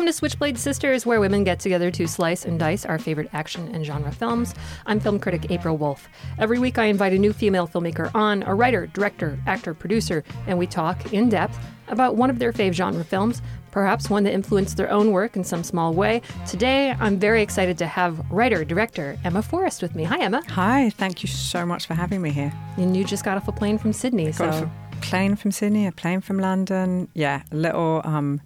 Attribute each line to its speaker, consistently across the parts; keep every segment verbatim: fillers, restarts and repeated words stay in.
Speaker 1: to Switchblade Sisters, where women get together to slice and dice our favorite action and genre films. I'm film critic April Wolf. Every week I invite a new female filmmaker on, a writer, director, actor, producer, and we talk in depth about one of their fave genre films, perhaps one that influenced their own work in some small way. Today, I'm very excited to have writer-director Emma Forrest with me. Hi, Emma.
Speaker 2: Hi, thank you so much for having me here.
Speaker 1: And you just got off a plane from Sydney,
Speaker 2: Got
Speaker 1: so...
Speaker 2: off a plane from Sydney, a plane from London. Yeah, a little um,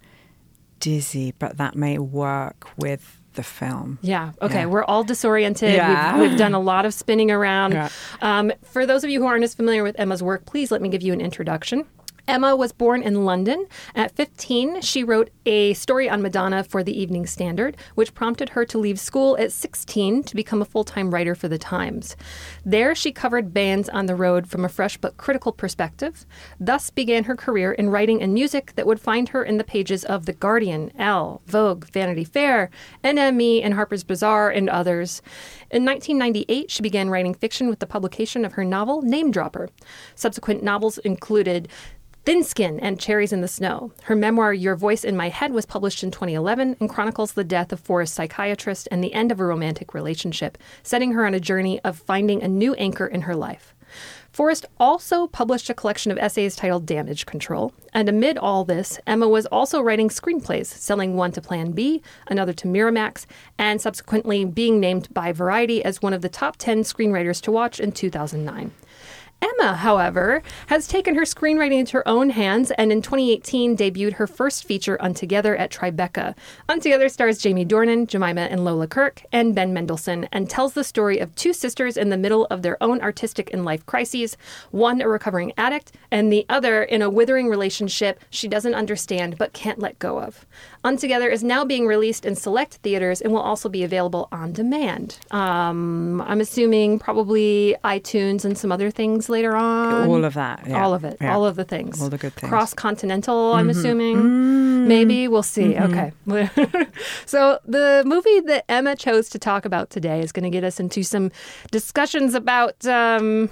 Speaker 2: dizzy, but that may work with the film.
Speaker 1: Yeah. Okay.
Speaker 2: Yeah.
Speaker 1: We're all disoriented.
Speaker 2: Yeah.
Speaker 1: We've, we've done a lot of spinning around.
Speaker 2: Yeah.
Speaker 1: Um, for those of you who aren't as familiar with Emma's work, please let me give you an introduction. Emma was born in London. At fifteen, she wrote a story on Madonna for the Evening Standard, which prompted her to leave school at sixteen to become a full-time writer for The Times. There, she covered bands on the road from a fresh but critical perspective, thus began her career in writing and music that would find her in the pages of The Guardian, Elle, Vogue, Vanity Fair, N M E, and Harper's Bazaar, and others. In nineteen ninety-eight, she began writing fiction with the publication of her novel, Name Dropper. Subsequent novels included Thin Skin and Cherries in the Snow. Her memoir, Your Voice in My Head, was published in twenty eleven and chronicles the death of Forrest's psychiatrist and the end of a romantic relationship, setting her on a journey of finding a new anchor in her life. Forrest also published a collection of essays titled Damage Control. And amid all this, Emma was also writing screenplays, selling one to Plan B, another to Miramax, and subsequently being named by Variety as one of the top ten screenwriters to watch in two thousand nine. Emma, however, has taken her screenwriting into her own hands and in twenty eighteen debuted her first feature, Untogether, at Tribeca. Untogether stars Jamie Dornan, Jemima and Lola Kirk, and Ben Mendelsohn, and tells the story of two sisters in the middle of their own artistic and life crises, one a recovering addict, and the other in a withering relationship she doesn't understand but can't let go of. Untogether is now being released in select theaters and will also be available on demand. Um, I'm assuming probably iTunes and some other things later on.
Speaker 2: All of that. Yeah.
Speaker 1: All of it.
Speaker 2: Yeah.
Speaker 1: All of the things.
Speaker 2: All the good things.
Speaker 1: Cross-continental, I'm
Speaker 2: Mm-hmm.
Speaker 1: assuming.
Speaker 2: Mm.
Speaker 1: Maybe. We'll see.
Speaker 2: Mm-hmm.
Speaker 1: Okay. So the movie that Emma chose to talk about today is going to get us into some discussions about um,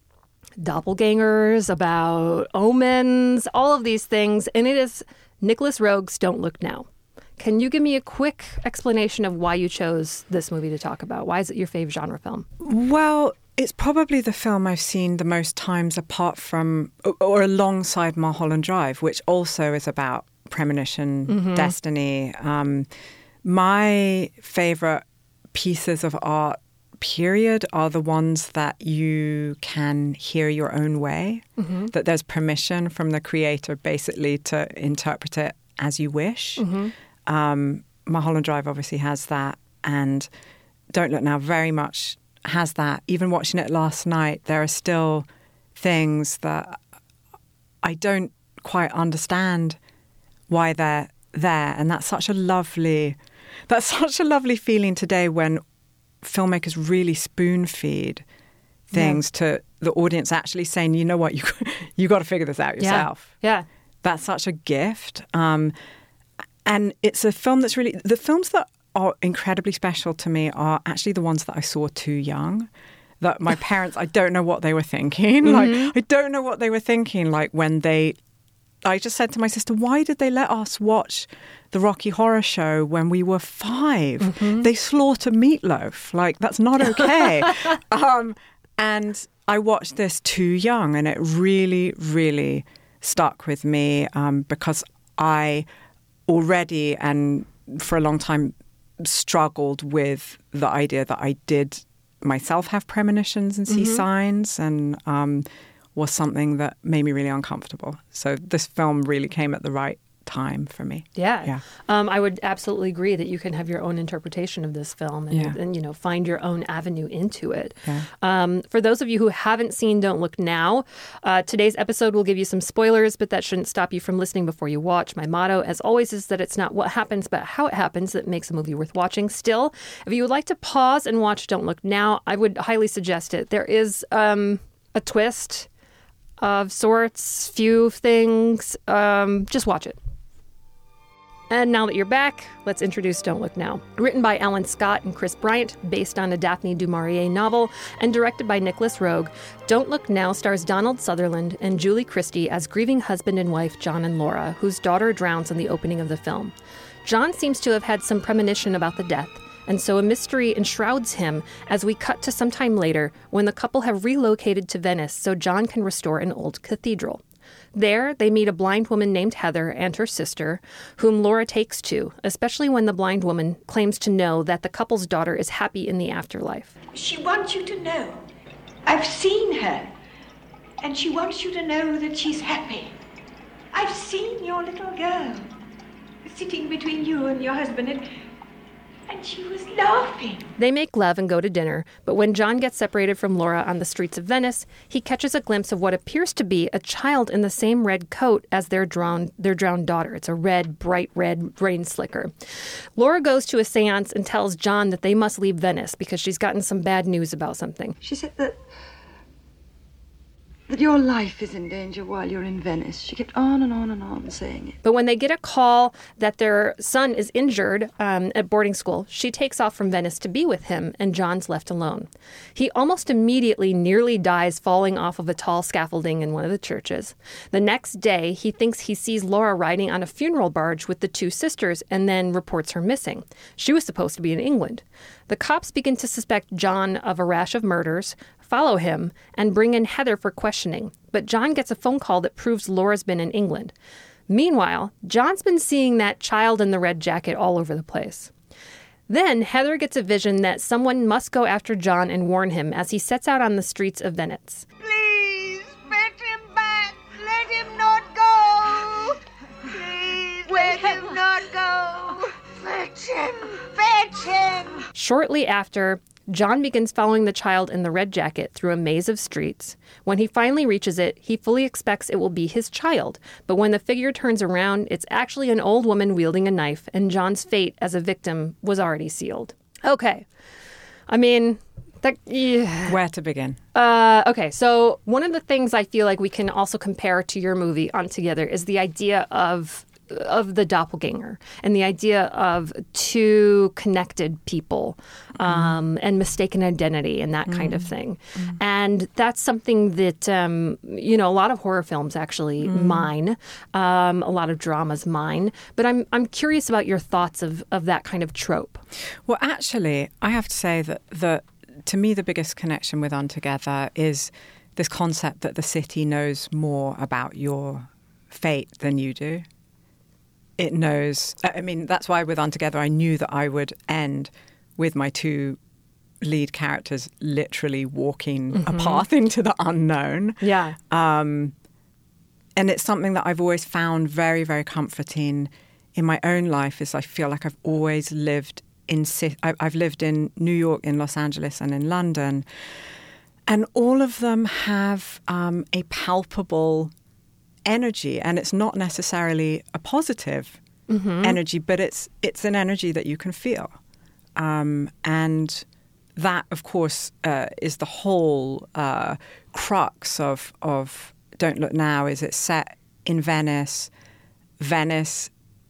Speaker 1: doppelgangers, about omens, all of these things. And it is Nicholas Roeg's Don't Look Now. Can you give me a quick explanation of why you chose this movie to talk about? Why is it your fave genre film?
Speaker 2: Well, it's probably the film I've seen the most times apart from, or, or alongside Mulholland Drive, which also is about premonition, mm-hmm. destiny. Um, my favorite pieces of art, period, are the ones that you can hear your own way, mm-hmm. that there's permission from the creator basically to interpret it as you wish. Mm-hmm. Um, Mulholland Drive obviously has that, and Don't Look Now very much has that. Even watching it last night, there are still things that I don't quite understand why they're there, and that's such a lovely, that's such a lovely feeling today when filmmakers really spoon feed things yeah. to the audience, actually saying, you know what, you you got to figure this out yourself.
Speaker 1: Yeah, yeah.
Speaker 2: That's such a gift. Um, and it's a film that's really, the films that are incredibly special to me are actually the ones that I saw too young. That my parents, I don't know what they were thinking. Mm-hmm. Like, I don't know what they were thinking. Like when they, I just said to my sister, why did they let us watch the Rocky Horror Show when we were five? Mm-hmm. They slaughter meatloaf. Like, that's not okay. um, and I watched this too young, and it really, really stuck with me um, because I already and for a long time struggled with the idea that I did myself have premonitions and see mm-hmm. signs, and um, was something that made me really uncomfortable. So this film really came at the right time for me.
Speaker 1: Yeah.
Speaker 2: yeah.
Speaker 1: Um, I would absolutely agree that you can have your own interpretation of this film and,
Speaker 2: yeah.
Speaker 1: and you know, find your own avenue into it.
Speaker 2: Yeah.
Speaker 1: Um, for those of you who haven't seen Don't Look Now, uh, today's episode will give you some spoilers, but that shouldn't stop you from listening before you watch. My motto, as always, is that it's not what happens, but how it happens that makes a movie worth watching. Still, if you would like to pause and watch Don't Look Now, I would highly suggest it. There is um, a twist of sorts, few things. Um, just watch it. And now that you're back, let's introduce Don't Look Now. Written by Alan Scott and Chris Bryant, based on a Daphne du Maurier novel, and directed by Nicholas Roeg, Don't Look Now stars Donald Sutherland and Julie Christie as grieving husband and wife John and Laura, whose daughter drowns in the opening of the film. John seems to have had some premonition about the death, and so a mystery enshrouds him as we cut to some time later when the couple have relocated to Venice so John can restore an old cathedral. There, they meet a blind woman named Heather and her sister, whom Laura takes to, especially when the blind woman claims to know that the couple's daughter is happy in the afterlife.
Speaker 3: She wants you to know. I've seen her, and she wants you to know that she's happy. I've seen your little girl sitting between you and your husband, and, and she was laughing.
Speaker 1: They make love and go to dinner, but when John gets separated from Laura on the streets of Venice, he catches a glimpse of what appears to be a child in the same red coat as their drowned, their drowned daughter. It's a red, bright red rain slicker. Laura goes to a seance and tells John that they must leave Venice because she's gotten some bad news about something.
Speaker 3: She said that that your life is in danger while you're in Venice. She kept on and on and on saying it.
Speaker 1: But when they get a call that their son is injured um, at boarding school, she takes off from Venice to be with him, and John's left alone. He almost immediately nearly dies falling off of a tall scaffolding in one of the churches. The next day, he thinks he sees Laura riding on a funeral barge with the two sisters and then reports her missing. She was supposed to be in England. The cops begin to suspect John of a rash of murders, follow him, and bring in Heather for questioning. But John gets a phone call that proves Laura's been in England. Meanwhile, John's been seeing that child in the red jacket all over the place. Then Heather gets a vision that someone must go after John and warn him as he sets out on the streets of Venice.
Speaker 3: Please, fetch him back. Let him not go. Please, let him not go. Fetch him. Fetch him.
Speaker 1: Shortly after, John begins following the child in the red jacket through a maze of streets. When he finally reaches it, he fully expects it will be his child. But when the figure turns around, it's actually an old woman wielding a knife, and John's fate as a victim was already sealed. Okay. I mean, that, yeah.
Speaker 2: Where to begin?
Speaker 1: Uh, okay, so one of the things I feel like we can also compare to your movie On Together is the idea of of the doppelganger and the idea of two connected people um, mm. and mistaken identity and that mm. kind of thing. Mm. And that's something that, um, you know, a lot of horror films actually mm. mine, um, a lot of dramas mine. But I'm I'm curious about your thoughts of, of that kind of trope.
Speaker 2: Well, actually, I have to say that, the, to me, the biggest connection with On Together is this concept that the city knows more about your fate than you do. It knows, I mean, that's why with On Together, I knew that I would end with my two lead characters literally walking mm-hmm. a path into the unknown.
Speaker 1: Yeah.
Speaker 2: Um, and it's something that I've always found very, very comforting in my own life is I feel like I've always lived in, I've lived in New York, in Los Angeles and in London. And all of them have um, a palpable energy, and it's not necessarily a positive mm-hmm. energy, but it's it's an energy that you can feel, um, and that, of course, uh, is the whole uh, crux of of Don't Look Now. Is it's set in Venice. Venice,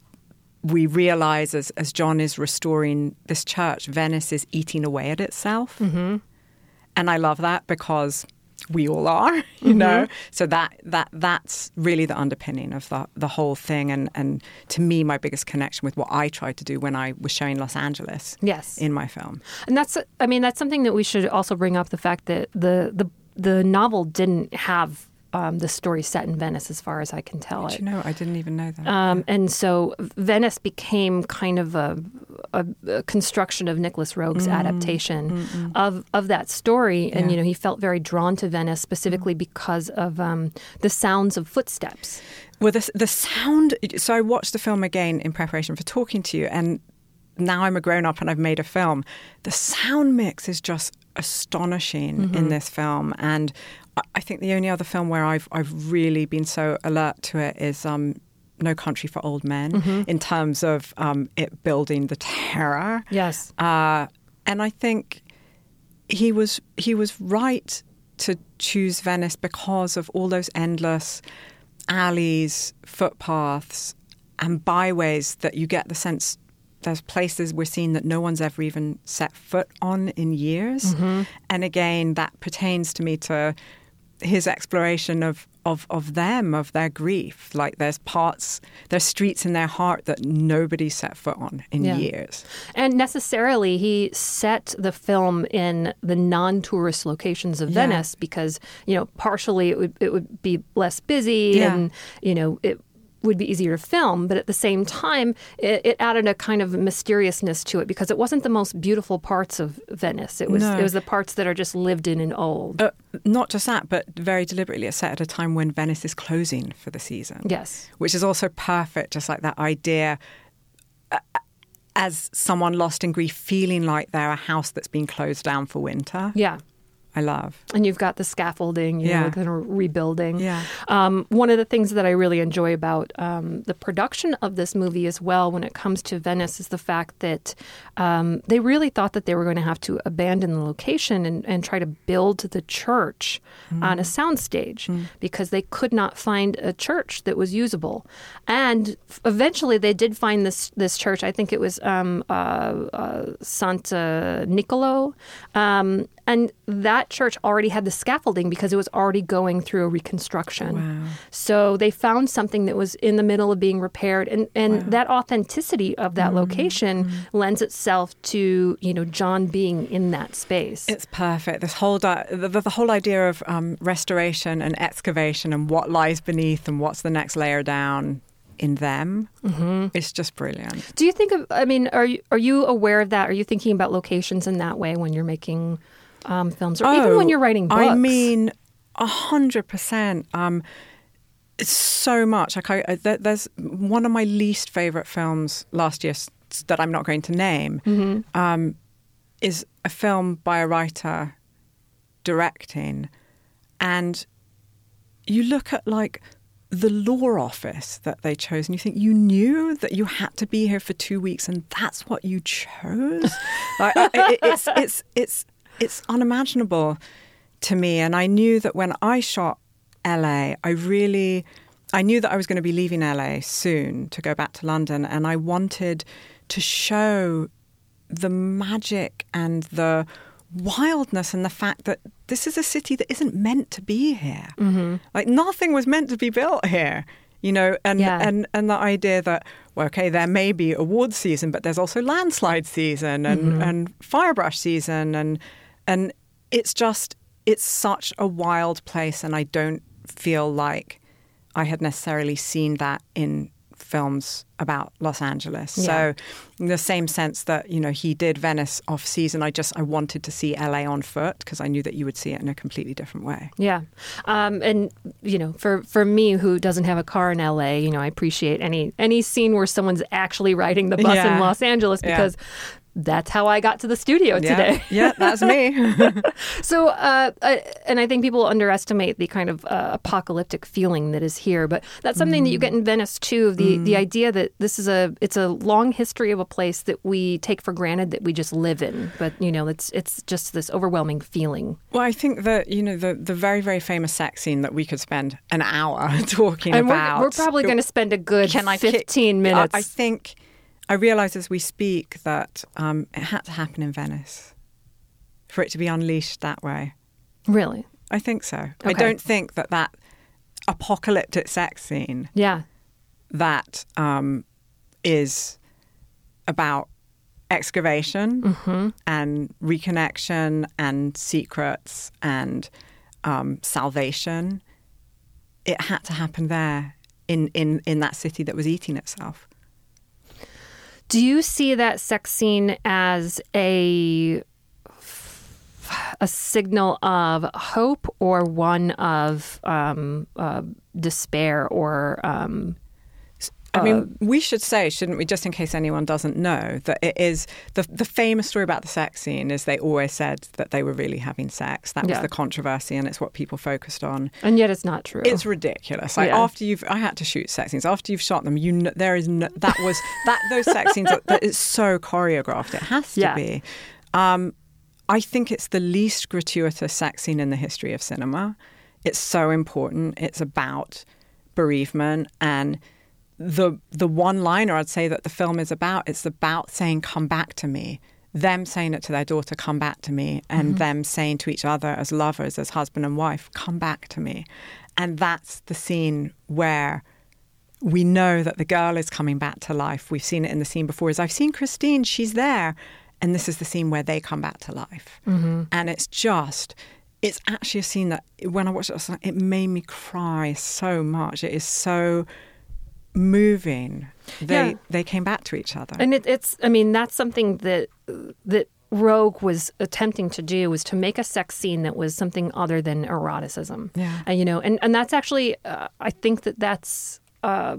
Speaker 2: we realize as as John is restoring this church, Venice is eating away at itself, mm-hmm. and I love that because we all are, you mm-hmm. know. So that that that's really the underpinning of the the whole thing, and and to me, my biggest connection with what I tried to do when I was showing Los Angeles,
Speaker 1: yes,
Speaker 2: in my film.
Speaker 1: And that's, I mean, that's something that we should also bring up, the fact that the the the novel didn't have um, the story set in Venice, as far as I can tell.
Speaker 2: Did you know? I didn't even know that.
Speaker 1: Um,
Speaker 2: yeah.
Speaker 1: And so Venice became kind of a, a, a construction of Nicholas Roeg's mm. adaptation Mm-mm. of of that story. And, yeah. you know, he felt very drawn to Venice specifically mm. because of um, the sounds of footsteps.
Speaker 2: Well, the, the sound... So I watched the film again in preparation for talking to you, and now I'm a grown-up and I've made a film. The sound mix is just astonishing mm-hmm. in this film, and I think the only other film where I've I've really been so alert to it is um, No Country for Old Men, mm-hmm. in terms of um, it building the terror.
Speaker 1: Yes,
Speaker 2: uh, and I think he was he was right to choose Venice because of all those endless alleys, footpaths, and byways that you get the sense. There's places we're seeing that no one's ever even set foot on in years. Mm-hmm. And again, that pertains to me to his exploration of, of, of them, of their grief. Like there's parts, there's streets in their heart that nobody set foot on in
Speaker 1: Yeah.
Speaker 2: years.
Speaker 1: And necessarily, he set the film in the non-tourist locations of
Speaker 2: Yeah.
Speaker 1: Venice because, you know, partially it would it would be less busy
Speaker 2: Yeah.
Speaker 1: and, you know, it would be easier to film. But at the same time, it, it added a kind of mysteriousness to it because it wasn't the most beautiful parts of Venice. It was
Speaker 2: No.
Speaker 1: it was the parts that are just lived in and old.
Speaker 2: Uh, not just that, but very deliberately it's set at a time when Venice is closing for the season.
Speaker 1: Yes.
Speaker 2: Which is also perfect, just like that idea uh, as someone lost in grief, feeling like they're a house that's been closed down for winter.
Speaker 1: Yeah.
Speaker 2: I love.
Speaker 1: And you've got the scaffolding, you
Speaker 2: Yeah.
Speaker 1: know, kind of rebuilding.
Speaker 2: Yeah.
Speaker 1: Um, one of the things that I really enjoy about um, the production of this movie as well when it comes to Venice is the fact that um, they really thought that they were going to have to abandon the location and, and try to build the church
Speaker 2: Mm.
Speaker 1: on a soundstage because they could not find a church that was usable. And f- eventually they did find this this church. I think it was um, uh, uh, Santa Nicolo. Um, and that church already had the scaffolding because it was already going through a reconstruction.
Speaker 2: Wow.
Speaker 1: So they found something that was in the middle of being repaired. And, and
Speaker 2: Wow.
Speaker 1: that authenticity of that location lends itself to, you know, John being in that space.
Speaker 2: It's perfect. This whole di- the, the, the whole idea of um, restoration and excavation and what lies beneath and what's the next layer down in them. Mm-hmm. It's just brilliant.
Speaker 1: Do you think of, I mean, are you, are you aware of that? Are you thinking about locations in that way when you're making um, films or even when you're writing books?
Speaker 2: I mean, a hundred percent. Um, it's so much. Like I, I, there- there's one of my least favorite films last year s- that I'm not going to name.
Speaker 1: Mm-hmm.
Speaker 2: Um, is a film by a writer directing, and you look at like the law office that they chose, and you think you knew that you had to be here for two weeks, and that's what you chose. Like, I- it, it's it's it's it's unimaginable to me. And I knew that when I shot L A, I really I knew that I was going to be leaving L A soon to go back to London, and I wanted to show the magic and the wildness and the fact that this is a city that isn't meant to be here. Mm-hmm. Like nothing was meant to be built here, you know, and,
Speaker 1: Yeah.
Speaker 2: and, and the idea that, well, okay, there may be award season, but there's also landslide season and,
Speaker 1: Mm-hmm.
Speaker 2: and firebrush season. And, and it's just, it's such a wild place. And I don't feel like I had necessarily seen that in films about Los Angeles.
Speaker 1: Yeah.
Speaker 2: So in the same sense that, you know, he did Venice off season, I just, I wanted to see L A on foot because I knew that you would see it in a completely different way.
Speaker 1: Yeah. Um, and, you know, for, for me who doesn't have a car in L A, you know, I appreciate any any scene where someone's actually riding the bus
Speaker 2: Yeah.
Speaker 1: in Los Angeles
Speaker 2: Yeah.
Speaker 1: because that's how I got to the studio
Speaker 2: Yeah.
Speaker 1: today.
Speaker 2: Yeah, that's me.
Speaker 1: So, uh, uh, and I think people underestimate the kind of uh, apocalyptic feeling that is here, but that's something that you get in Venice too. The the idea that this is a it's a long history of a place that we take for granted that we just live in, but you know, it's it's just this overwhelming feeling.
Speaker 2: Well, I think that, you know, the, the very, very famous sex scene that we could spend an hour talking
Speaker 1: And we're,
Speaker 2: about.
Speaker 1: we're probably going to spend a good
Speaker 2: Can I kick-
Speaker 1: fifteen minutes.
Speaker 2: I, I think, I realise as we speak that um, it had to happen in Venice for it to be unleashed that way.
Speaker 1: Really?
Speaker 2: I think so. I
Speaker 1: Okay.
Speaker 2: don't think that that apocalyptic sex scene
Speaker 1: Yeah.
Speaker 2: that um, is about excavation
Speaker 1: Mm-hmm.
Speaker 2: and reconnection and secrets and um, salvation, it had to happen there in, in, in that city that was eating itself.
Speaker 1: Do you see that sex scene as a a signal of hope or one of um, uh, despair or um,
Speaker 2: I mean, we should say, shouldn't we, just in case anyone doesn't know, that it is the the famous story about the sex scene is they always said that they were really having sex. That was
Speaker 1: Yeah.
Speaker 2: the controversy, and it's what people focused on.
Speaker 1: and yet it's not true.
Speaker 2: It's ridiculous. Like
Speaker 1: Yeah.
Speaker 2: after you've, I had to shoot sex scenes. After you've shot them, you know, there is no, that was that those sex scenes that, that is so choreographed. It has to
Speaker 1: Yeah.
Speaker 2: be. Um, I think it's the least gratuitous sex scene in the history of cinema. It's so important. It's about bereavement and the the one liner I'd say that the film is about. It's about saying, "Come back to me." them saying it to their daughter, come back to me, and mm-hmm. them saying to each other as lovers, as husband and wife, come back to me. And that's the scene where we know that the girl is coming back to life. We've seen it in the scene before. As I've seen Christine, she's there. And this is the scene where they come back to life. Mm-hmm. And it's just, it's actually a scene that when I watched it, it made me cry so much. It is so moving. They yeah. they came back to each other.
Speaker 1: And it, it's, I mean, that's something that that Roeg was attempting to do, was to make a sex scene that was something other than eroticism.
Speaker 2: Yeah.
Speaker 1: Uh, you know, and, and that's actually, uh, I think that that's uh,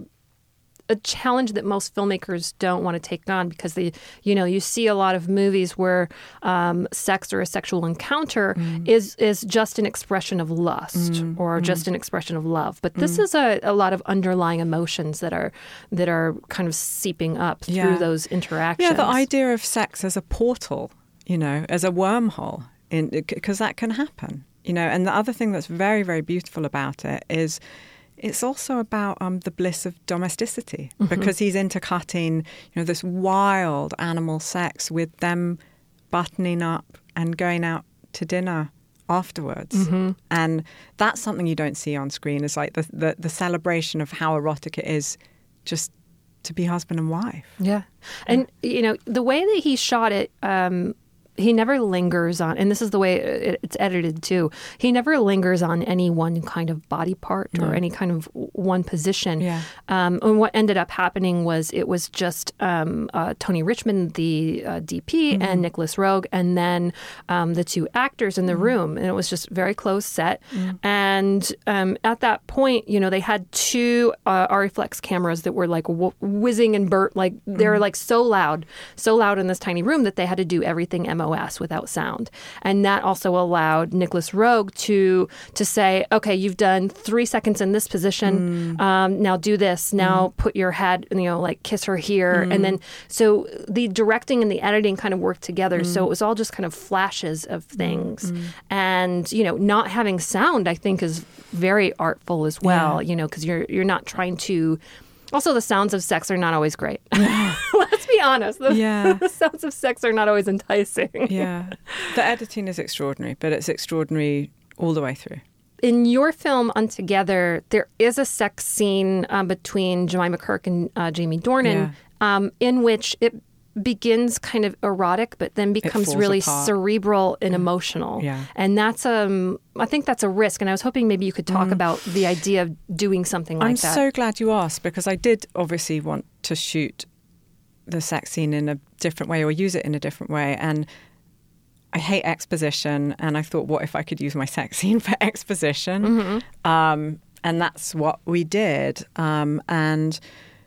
Speaker 1: a challenge that most filmmakers don't want to take on, because they, you know, you see a lot of movies where um, sex or a sexual encounter mm. is is just an expression of lust mm. or mm. just an expression of love. But this mm. is a, a lot of underlying emotions that are that are kind of seeping up through
Speaker 2: yeah.
Speaker 1: those interactions.
Speaker 2: Yeah, the idea of sex as a portal, you know, as a wormhole, in because that can happen, you know. And the other thing that's very, very beautiful about it is it's also about um, the bliss of domesticity, mm-hmm. because he's intercutting, you know, this wild animal sex with them buttoning up and going out to dinner afterwards. Mm-hmm. And that's something you don't see on screen. It's like the, the, the celebration of how erotic it is just to be husband and wife.
Speaker 1: Yeah. And, yeah. you know, the way that he shot it, um, he never lingers on, and this is the way it's edited too, he never lingers on any one kind of body part no. or any kind of one position.
Speaker 2: Yeah.
Speaker 1: Um, and what ended up happening was it was just um, uh, Tony Richmond, the uh, D P, mm-hmm. and Nicholas Roeg, and then um, the two actors in the mm-hmm. room. And it was just very close set. Mm-hmm. And um, at that point, you know, they had two uh, Arriflex cameras that were like wh- whizzing and burnt, like mm-hmm. they were like so loud, so loud in this tiny room that they had to do everything M O S without sound. And that also allowed Nicholas Roeg to to say, okay, you've done three seconds in this position. Mm. Um, now do this. Now mm. put your head, you know, like kiss her here. Mm. And then, so the directing and the editing kind of worked together. Mm. So it was all just kind of flashes of things. Mm. And, you know, not having sound, I think, is very artful as well, yeah. you know, because you're you're not trying to. Also, the sounds of sex are not always great. Let's be honest. The,
Speaker 2: yeah.
Speaker 1: the sounds of sex are not always enticing.
Speaker 2: Yeah. The editing is extraordinary, but it's extraordinary all the way through.
Speaker 1: In your film, Untogether, there is a sex scene um, between Jemima Kirk and uh, Jamie Dornan, yeah. um, in which it begins kind of erotic, but then becomes really apart. cerebral and yeah. emotional.
Speaker 2: Yeah.
Speaker 1: And that's, um, I think that's a risk. And I was hoping maybe you could talk mm. about the idea of doing something like
Speaker 2: I'm
Speaker 1: that.
Speaker 2: I'm so glad you asked, because I did obviously want to shoot the sex scene in a different way or use it in a different way. And I hate exposition. And I thought, what if I could use my sex scene for exposition? Mm-hmm. Um, and that's what we did. Um, and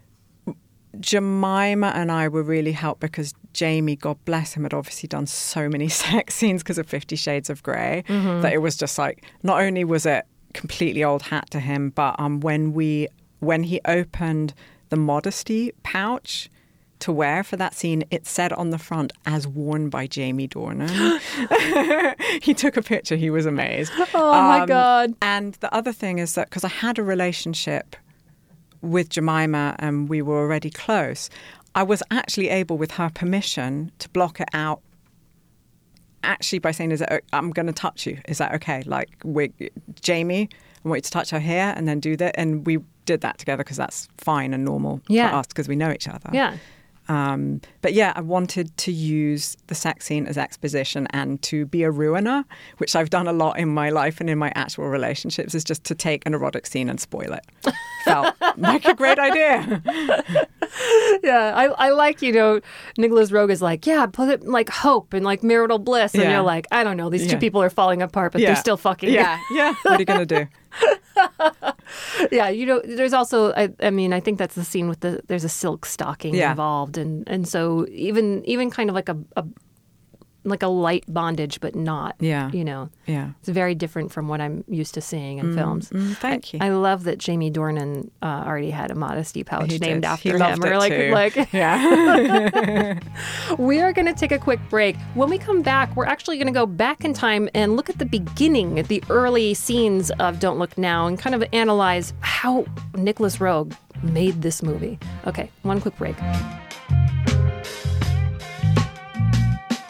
Speaker 2: Jemima and I were really helped because Jamie, God bless him, had obviously done so many sex scenes because of Fifty Shades of Grey mm-hmm. that it was just like, not only was it completely old hat to him, but um, when we when he opened the modesty pouch to wear for that scene, it said on the front, as worn by Jamie Dornan. He took a picture. He was amazed.
Speaker 1: Oh, um, my God.
Speaker 2: And the other thing is that because I had a relationship with Jemima and we were already close, I was actually able, with her permission, to block it out actually by saying, "Is it, I'm going to touch you. Is that okay? Like, we, Jamie, I want you to touch her here and then do that." And we did that together because that's fine and normal
Speaker 1: yeah.
Speaker 2: for us because we know each other.
Speaker 1: Yeah.
Speaker 2: Um, but yeah, I wanted to use the sex scene as exposition and to be a ruiner, which I've done a lot in my life and in my actual relationships, is just to take an erotic scene and spoil it. Felt like a great idea.
Speaker 1: Yeah, I, I like, you know, Nicholas Roeg is like, yeah, put it like hope and like marital bliss. And
Speaker 2: yeah.
Speaker 1: you're like, I don't know, these
Speaker 2: yeah.
Speaker 1: two people are falling apart, but
Speaker 2: yeah.
Speaker 1: they're still fucking.
Speaker 2: Yeah, yeah. What are you going to do?
Speaker 1: Yeah, you know, there's also, I, I mean, I think that's the scene with the, there's a silk stocking
Speaker 2: yeah.
Speaker 1: involved. And, and so even even kind of like a, a like a light bondage, but not,
Speaker 2: yeah.
Speaker 1: you know.
Speaker 2: Yeah.
Speaker 1: It's very different from what I'm used to seeing in
Speaker 2: mm,
Speaker 1: films.
Speaker 2: Mm, thank you.
Speaker 1: I, I love that Jamie Dornan uh, already had a modesty pouch
Speaker 2: he
Speaker 1: named
Speaker 2: did.
Speaker 1: after
Speaker 2: he
Speaker 1: him.
Speaker 2: Loved
Speaker 1: or
Speaker 2: it
Speaker 1: like,
Speaker 2: too.
Speaker 1: like
Speaker 2: yeah.
Speaker 1: We are going to take a quick break. When we come back, we're actually going to go back in time and look at the beginning, at the early scenes of Don't Look Now, and kind of analyze how Nicholas Roeg made this movie. Okay, one quick break.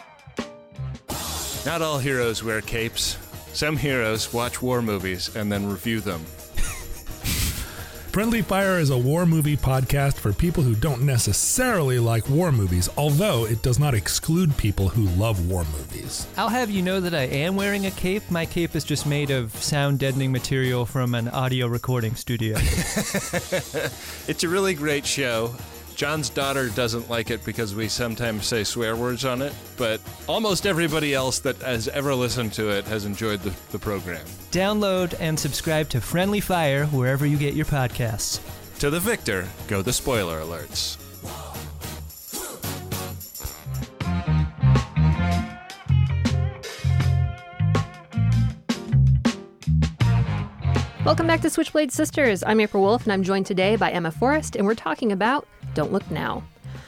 Speaker 4: Not all heroes wear capes. Some heroes watch war movies and then review them.
Speaker 5: Friendly Fire is a war movie podcast for people who don't necessarily like war movies, although it does not exclude people who love war movies.
Speaker 6: I'll have you know that I am wearing a cape. My cape is just made of sound-deadening material from an audio recording studio.
Speaker 4: It's a really great show. John's daughter doesn't like it because we sometimes say swear words on it, but almost everybody else that has ever listened to it has enjoyed the, the program.
Speaker 6: Download and subscribe to Friendly Fire wherever you get your podcasts.
Speaker 4: To the victor go the spoiler alerts.
Speaker 1: Welcome back to Switchblade Sisters. I'm April Wolf, and I'm joined today by Emma Forrest, and we're talking about Don't Look Now.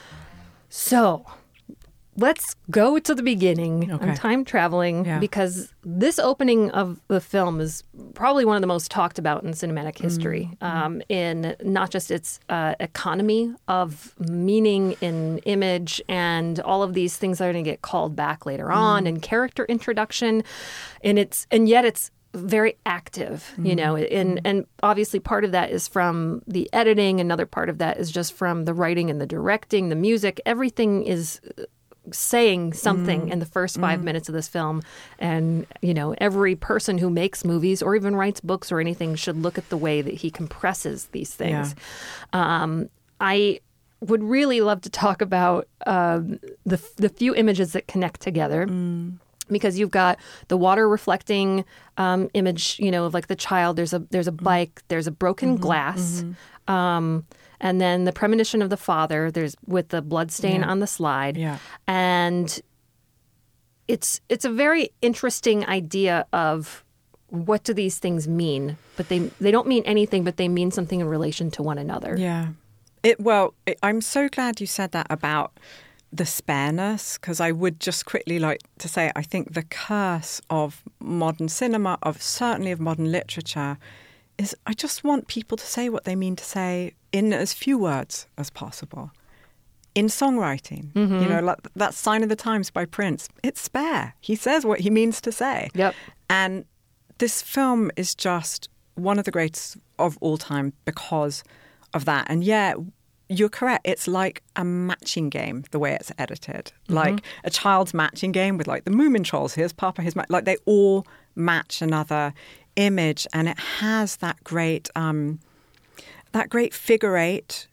Speaker 1: So, let's go to the beginning.
Speaker 2: Okay.
Speaker 1: I'm time traveling
Speaker 2: Yeah.
Speaker 1: because this opening of the film is probably one of the most talked about in cinematic history, mm-hmm. um, in not just its uh, economy of meaning in image and all of these things that are going to get called back later mm. on, and character introduction, and it's and yet it's very active, you know, and and obviously part of that is from the editing. Another part of that is just from the writing and the directing, the music. Everything is saying something mm. in the first five mm. minutes of this film. And, you know, every person who makes movies or even writes books or anything should look at the way that he compresses these things. Yeah. Um, I would really love to talk about um, the the few images that connect together. Mm. Because you've got the water reflecting um, image, you know, of like the child. There's a there's a bike. There's a broken mm-hmm, glass, mm-hmm. Um, and then the premonition of the father. There's with the blood stain yeah. on the slide,
Speaker 2: yeah.
Speaker 1: and it's it's a very interesting idea of what do these things mean, but they they don't mean anything, but they mean something in relation to one another.
Speaker 2: Yeah. It well, it, I'm so glad you said that about the spareness, because I would just quickly like to say I think the curse of modern cinema, of certainly of modern literature, is I just want people to say what they mean to say in as few words as possible. In songwriting, mm-hmm. you know, like that Sign of the Times by Prince, it's spare. He says what he means to say.
Speaker 1: Yep.
Speaker 2: And this film is just one of the greatest of all time because of that. And yeah, you're correct. It's like a matching game, the way it's edited. Mm-hmm. Like a child's matching game with like the Moomin Trolls. Here's Papa, here's Ma- like they all match another image, and it has that great, um, that great figure eight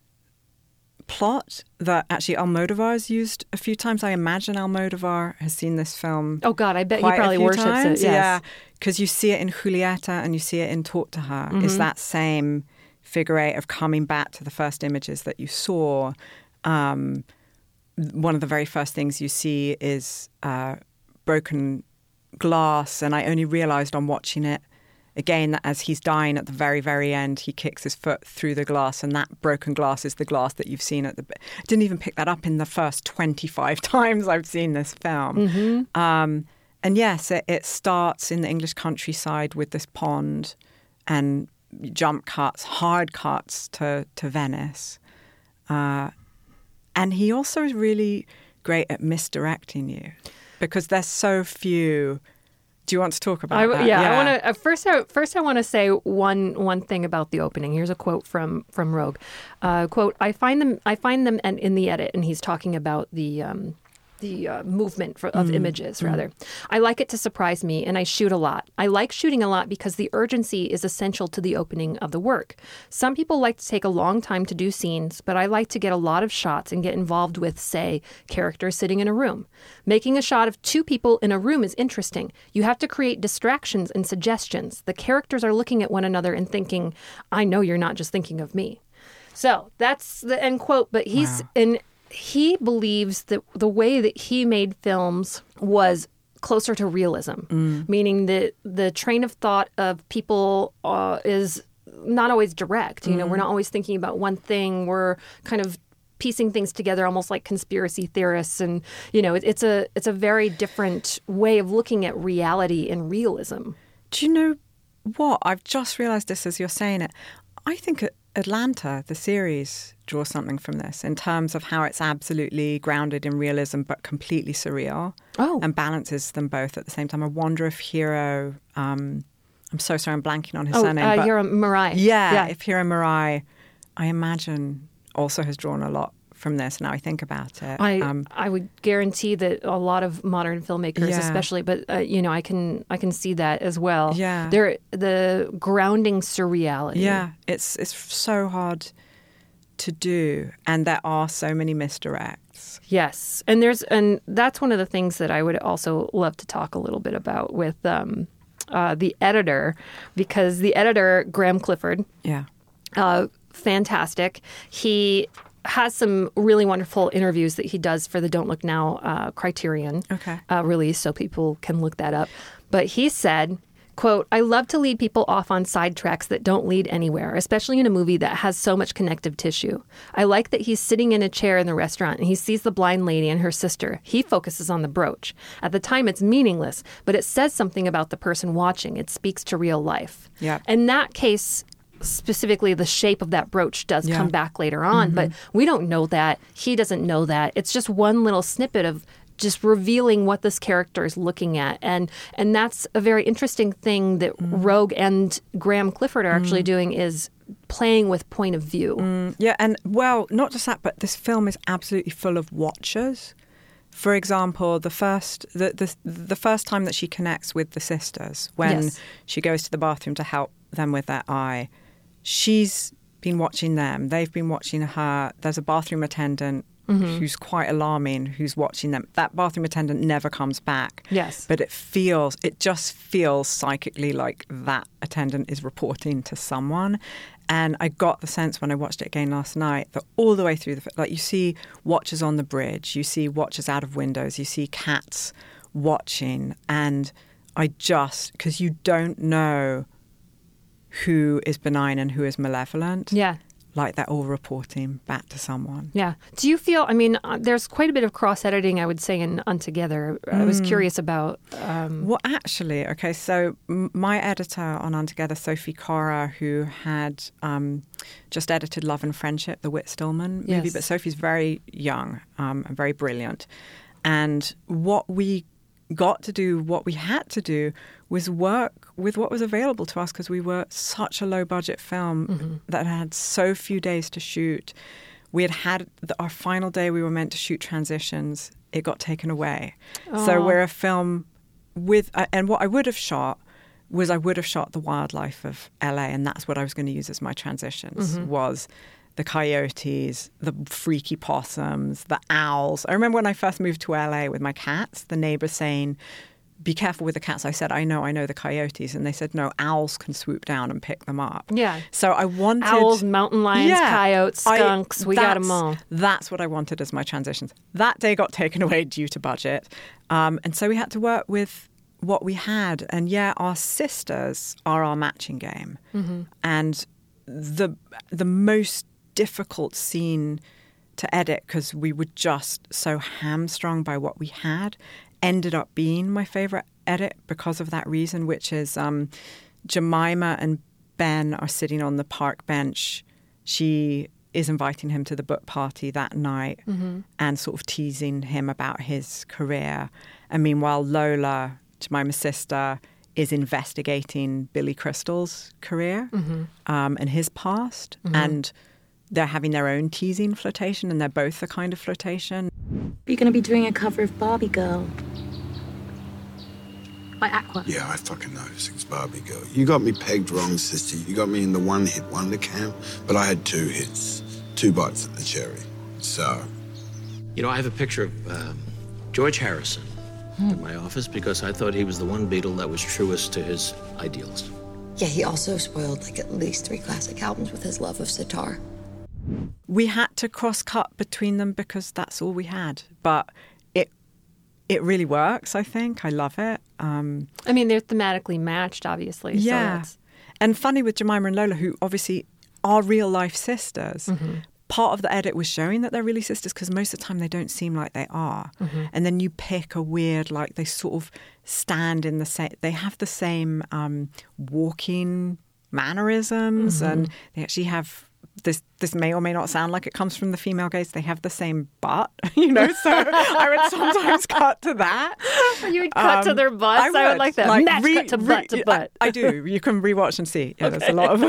Speaker 2: plot that actually Almodovar has used a few times. I imagine Almodovar has seen this film.
Speaker 1: Oh God, I bet he probably worships times.
Speaker 2: it. Yes. Yeah, because you see it in Julieta and you see it in Talk to Her. Mm-hmm. It's that same figure eight of coming back to the first images that you saw. Um, one of the very first things you see is uh, broken glass, and I only realized on watching it again that as he's dying at the very, very end, he kicks his foot through the glass, and that broken glass is the glass that you've seen at the... I didn't even pick that up in the first twenty-five times I've seen this film. Mm-hmm. Um, and yes, it, it starts in the English countryside with this pond and jump cuts, hard cuts to, to Venice. Uh, and he also is really great at misdirecting you because there's so few... Do you want to talk about
Speaker 1: I,
Speaker 2: that?
Speaker 1: Yeah, yeah, I want to. Uh, first, I, first, I want to say one one thing about the opening. Here's a quote from from Rogue. Uh, quote: I find them. I find them, and in the edit, and he's talking about the. Um, the uh, movement for, of mm. images, rather. Mm. I like it to surprise me, and I shoot a lot. I like shooting a lot because the urgency is essential to the opening of the work. Some people like to take a long time to do scenes, but I like to get a lot of shots and get involved with, say, characters sitting in a room. Making a shot of two people in a room is interesting. You have to create distractions and suggestions. The characters are looking at one another and thinking, I know you're not just thinking of me. So that's the end quote, but he's wow. in... He believes that the way that he made films was closer to realism, mm. meaning that the train of thought of people uh, is not always direct. You mm. know, we're not always thinking about one thing. We're kind of piecing things together almost like conspiracy theorists. And, you know, it, it's a it's a very different way of looking at reality and realism.
Speaker 2: Do you know what? I've just realized this as you're saying it. I think Atlanta, the series, draws something from this in terms of how it's absolutely grounded in realism but completely surreal
Speaker 1: Oh.
Speaker 2: and balances them both at the same time. I wonder if Hiro, um, I'm so sorry, I'm blanking on his
Speaker 1: Oh,
Speaker 2: surname.
Speaker 1: uh,
Speaker 2: but
Speaker 1: Hiro Murai.
Speaker 2: yeah,
Speaker 1: Yeah.
Speaker 2: if Hiro Murai, I imagine, also has drawn a lot from this. Now I think about it.
Speaker 1: I
Speaker 2: Um,
Speaker 1: I would guarantee that a lot of modern filmmakers,
Speaker 2: Yeah.
Speaker 1: especially, but uh, you know, I can I can see that as well.
Speaker 2: Yeah.
Speaker 1: they're the grounding surreality.
Speaker 2: yeah, it's it's so hard to do, and there are so many misdirects.
Speaker 1: Yes, and there's and that's one of the things that I would also love to talk a little bit about with um, uh, the editor, because the editor Graham Clifford,
Speaker 2: Yeah.
Speaker 1: uh, fantastic. He has some really wonderful interviews that he does for the Don't Look Now uh, Criterion
Speaker 2: Okay.
Speaker 1: uh, release, so people can look that up. But he said, quote, "I love to lead people off on sidetracks that don't lead anywhere, especially in a movie that has so much connective tissue. I like that he's sitting in a chair in the restaurant and he sees the blind lady and her sister. He focuses on the brooch. At the time, it's meaningless, but it says something about the person watching. It speaks to real life."
Speaker 2: Yeah.
Speaker 1: In that case, specifically, the shape of that brooch does
Speaker 2: Yeah.
Speaker 1: come back later on, but we don't know that. He doesn't know that. It's just one little snippet of just revealing what this character is looking at. And and that's a very interesting thing that Rogue and Graham Clifford are actually doing, is playing with point of view.
Speaker 2: Yeah, and well, not just that, but this film is absolutely full of watchers. For example, the first the the, the first time that she connects with the sisters, when
Speaker 1: Yes.
Speaker 2: she goes to the bathroom to help them with their eye, she's been watching them. They've been watching her. There's a bathroom attendant who's quite alarming, who's watching them. That bathroom attendant never comes back.
Speaker 1: Yes.
Speaker 2: But it feels, it just feels psychically like that attendant is reporting to someone. And I got the sense when I watched it again last night that all the way through the, like you see watchers on the bridge, you see watchers out of windows, you see cats watching. And I just, because you don't know who is benign and who is malevolent.
Speaker 1: Yeah.
Speaker 2: Like they're all reporting back to someone.
Speaker 1: Yeah. Do you feel, I mean, uh, there's quite a bit of cross editing, I would say, in Untogether. I was curious about. Um,
Speaker 2: Well, actually, okay, so m- my editor on Untogether, Sophie Cora, who had um, just edited Love and Friendship, the Whit Stillman movie,
Speaker 1: Yes.
Speaker 2: but Sophie's very young um, and very brilliant. And what we got to do, what we had to do, was work with what was available to us, because we were such a low-budget film that had so few days to shoot. We had had the, our final day we were meant to shoot transitions. It got taken away. So
Speaker 1: Aw.
Speaker 2: we're a film with, uh, and what I would have shot was I would have shot the wildlife of L A, and that's what I was going to use as my transitions, was the coyotes, the freaky possums, the owls. I remember when I first moved to L A with my cats, the neighbor saying, "Be careful with the cats." I said, "I know, I know the coyotes." And they said, "No, owls can swoop down and pick them up."
Speaker 1: Yeah.
Speaker 2: So I wanted...
Speaker 1: Owls, mountain lions,
Speaker 2: Yeah.
Speaker 1: coyotes,
Speaker 2: I-
Speaker 1: skunks, we got
Speaker 2: that's-
Speaker 1: them all.
Speaker 2: That's what I wanted as my transitions. That day got taken away due to budget. Um, and so we had to work with what we had. And yeah, our sisters are our matching game. And the the most difficult scene to edit, because we were just so hamstrung by what we had, ended up being my favorite edit because of that reason, which is um, Jemima and Ben are sitting on the park bench. She is inviting him to the book party that night and sort of teasing him about his career. And meanwhile, Lola, Jemima's sister, is investigating Billy Crystal's career um, and his past. And they're having their own teasing flirtation, and they're both the kind of flirtation.
Speaker 7: You're going to be doing a cover of Barbie Girl by Aqua.
Speaker 8: Yeah, I fucking know this thing's Barbie Girl. You got me pegged wrong, sister. You got me in the one-hit wonder camp, but I had two hits, two bites at the cherry. So,
Speaker 9: You know, I have a picture of um, George Harrison in my office because I thought he was the one Beatle that was truest to his ideals.
Speaker 10: Yeah, he also spoiled like at least three classic albums with his love of sitar.
Speaker 2: We had to cross-cut between them because that's all we had. But it it really works, I think. I love it. Um,
Speaker 1: I mean, they're thematically matched, obviously.
Speaker 2: yeah.
Speaker 1: So it's,
Speaker 2: And funny with Jemima and Lola, who obviously are real-life sisters,
Speaker 1: Mm-hmm.
Speaker 2: part of the edit was showing that they're really sisters because most of the time they don't seem like they are.
Speaker 1: Mm-hmm.
Speaker 2: And then you pick a weird, like they sort of stand in the same, they have the same um, walking mannerisms
Speaker 1: Mm-hmm.
Speaker 2: and they actually have this this may or may not sound like it comes from the female gaze. They have the same butt, you know, so I would sometimes cut to that.
Speaker 1: You would cut um, to their butts? I would, I would like that. Like, Match re, cut to re, butt to butt.
Speaker 2: I, I do. You can rewatch and see. Yeah, okay. There's a lot of...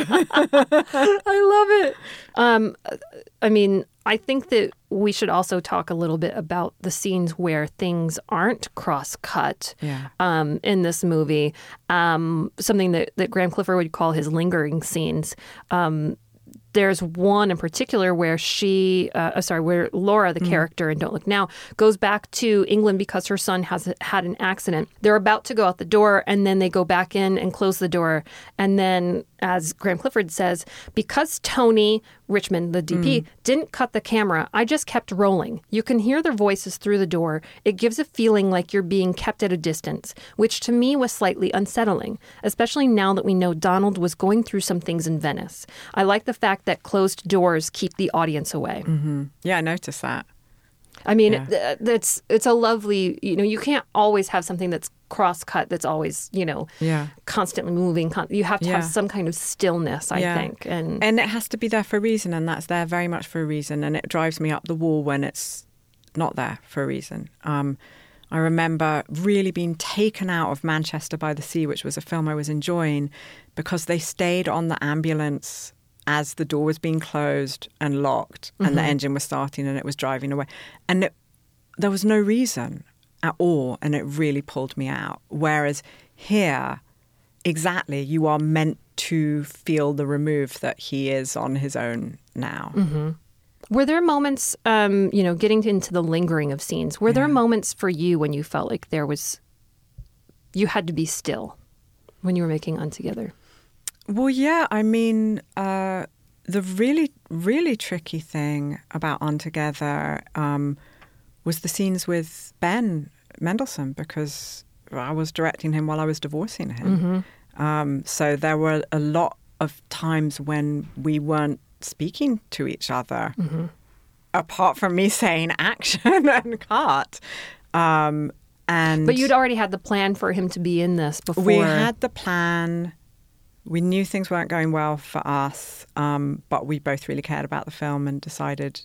Speaker 1: I love it. Um, I mean, I think that we should also talk a little bit about the scenes where things aren't cross-cut
Speaker 2: yeah.
Speaker 1: um, in this movie. Um, something that, that Graham Clifford would call his lingering scenes. Um There's one in particular where she, uh, sorry, where Laura, the mm-hmm. character in Don't Look Now, goes back to England because her son has had an accident. They're about to go out the door, and then they go back in and close the door. And then, as Graham Clifford says, because Tony Richmond, the D P, mm. didn't cut the camera, I just kept rolling. You can hear their voices through the door. It gives a feeling like you're being kept at a distance, which to me was slightly unsettling, especially now that we know Donald was going through some things in Venice. I like the fact that closed doors keep the audience away.
Speaker 2: Mm-hmm. Yeah, I noticed that.
Speaker 1: I mean,
Speaker 2: yeah.
Speaker 1: it, it's it's a lovely, you know, you can't always have something that's cross-cut that's always, you know,
Speaker 2: yeah.
Speaker 1: constantly moving. You have to
Speaker 2: yeah.
Speaker 1: have some kind of stillness, I
Speaker 2: yeah.
Speaker 1: think. And
Speaker 2: and it has to be there for a reason, and that's there very much for a reason. And it drives me up the wall when it's not there for a reason. Um, I remember really being taken out of Manchester by the Sea, which was a film I was enjoying, because they stayed on the ambulance as the door was being closed and locked and mm-hmm. the engine was starting and it was driving away. And it, there was no reason at all, and it really pulled me out. Whereas here, exactly, you are meant to feel the remove that he is on his own now.
Speaker 1: Mm-hmm. Were there moments, um, you know, getting into the lingering of scenes, were yeah. there moments for you when you felt like there was, you had to be still when you were making Untogether?
Speaker 2: Well, yeah, I mean, uh, the really, really tricky thing about Untogether um, was the scenes with Ben Mendelsohn, because I was directing him while I was divorcing him.
Speaker 1: Mm-hmm.
Speaker 2: Um, so there were a lot of times when we weren't speaking to each other,
Speaker 1: mm-hmm.
Speaker 2: apart from me saying action and cut. Um, and
Speaker 1: But you'd already had the plan for him to be in this before.
Speaker 2: We had the plan. We knew things weren't going well for us, um, but we both really cared about the film and decided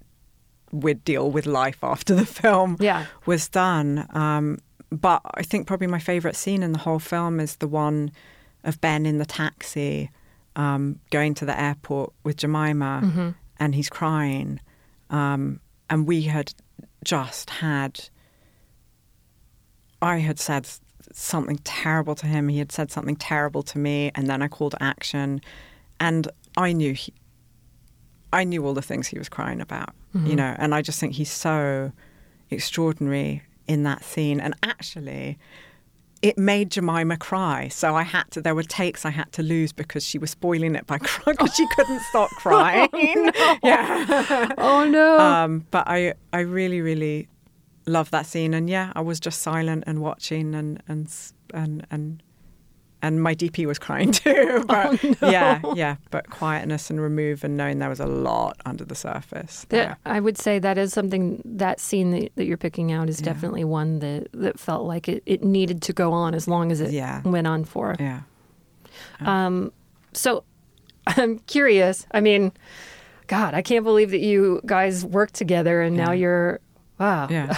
Speaker 2: we'd deal with life after the film
Speaker 1: yeah.
Speaker 2: was done. Um, but I think probably my favourite scene in the whole film is the one of Ben in the taxi um, going to the airport with Jemima,
Speaker 1: mm-hmm.
Speaker 2: and he's crying. Um, and we had just had... I had said something terrible to him. He had said something terrible to me, and then I called action, and I knew he, I knew all the things he was crying about,
Speaker 1: mm-hmm.
Speaker 2: you know. And I just think he's so extraordinary in that scene. And actually, it made Jemima cry. So I had to. There were takes I had to lose because she was spoiling it by crying because she couldn't stop crying.
Speaker 1: Oh, no.
Speaker 2: Yeah.
Speaker 1: Oh no.
Speaker 2: Um, but I, I really, really. love that scene, and yeah, I was just silent and watching, and and and and, and my D P was crying too. But
Speaker 1: oh, no.
Speaker 2: yeah, yeah, but quietness and remove, and knowing there was a lot under the surface.
Speaker 1: That, I would say that is something. That scene that, that you're picking out is yeah. definitely one that that felt like it, it needed to go on as long as it
Speaker 2: yeah.
Speaker 1: went on for.
Speaker 2: Yeah.
Speaker 1: yeah. Um. So, I'm curious. I mean, God, I can't believe that you guys worked together, and yeah. now you're. Wow.
Speaker 2: Yeah.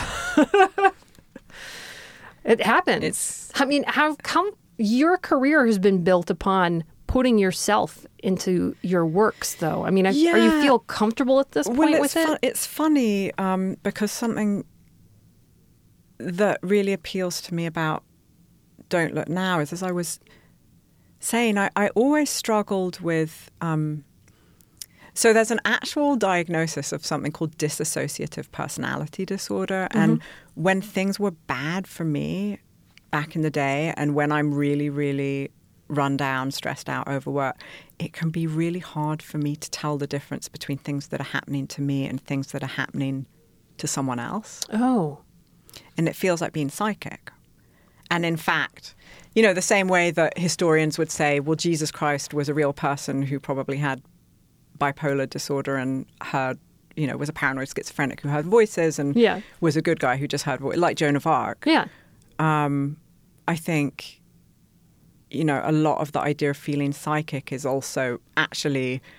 Speaker 1: It happens.
Speaker 2: It's,
Speaker 1: I mean, how come your career has been built upon putting yourself into your works, though? I mean,
Speaker 2: yeah.
Speaker 1: are you feel comfortable at this point
Speaker 2: well,
Speaker 1: with
Speaker 2: fun-
Speaker 1: it?
Speaker 2: It's funny um, because something that really appeals to me about Don't Look Now is, as I was saying, I, I always struggled with... Um, So there's an actual diagnosis of something called dissociative personality disorder. Mm-hmm. And when things were bad for me back in the day, and when I'm really, really run down, stressed out, overworked, it can be really hard for me to tell the difference between things that are happening to me and things that are happening to someone else.
Speaker 1: Oh.
Speaker 2: And it feels like being psychic. And in fact, you know, the same way that historians would say, well, Jesus Christ was a real person who probably had bipolar disorder and heard, you know, was a paranoid schizophrenic who heard voices, and
Speaker 1: yeah.
Speaker 2: was a good guy who just heard voices, like Joan of Arc.
Speaker 1: Yeah.
Speaker 2: Um, I think, you know, a lot of the idea of feeling psychic is also actually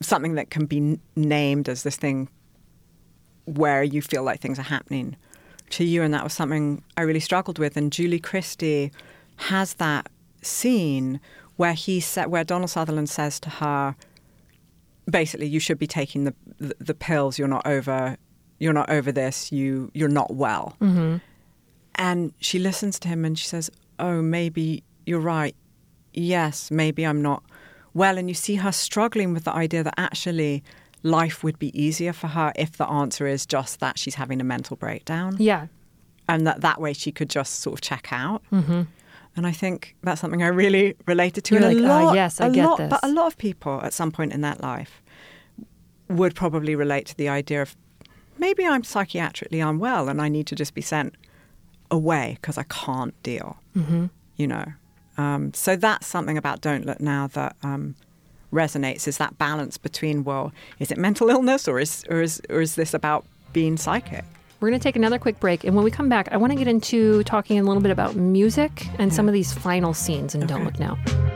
Speaker 2: something that can be n- named as this thing where you feel like things are happening to you. And that was something I really struggled with. And Julie Christie has that scene where he sa- where Donald Sutherland says to her, basically, you should be taking the the, the pills. You're not over. You're not over this. You you're not well.
Speaker 1: Mm-hmm.
Speaker 2: And she listens to him and she says, "Oh, maybe you're right. Yes, maybe I'm not well." And you see her struggling with the idea that actually life would be easier for her if the answer is just that she's having a mental breakdown.
Speaker 1: Yeah.
Speaker 2: And that that way she could just sort of check out.
Speaker 1: Mm-hmm.
Speaker 2: And I think that's something I really related to.
Speaker 1: You're
Speaker 2: and
Speaker 1: like,
Speaker 2: a
Speaker 1: "Ah,
Speaker 2: lot,
Speaker 1: yes, I
Speaker 2: a
Speaker 1: get
Speaker 2: lot,
Speaker 1: this."
Speaker 2: But a lot of people at some point in that life would probably relate to the idea of maybe I'm psychiatrically unwell and I need to just be sent away because I can't deal,
Speaker 1: Mm-hmm.
Speaker 2: you know. Um, so that's something about Don't Look Now that um, resonates, is that balance between, well, is it mental illness or is or is or is this about being psychic?
Speaker 1: We're going to take another quick break, and when we come back, I want to get into talking a little bit about music and some of these final scenes in Don't Look Now.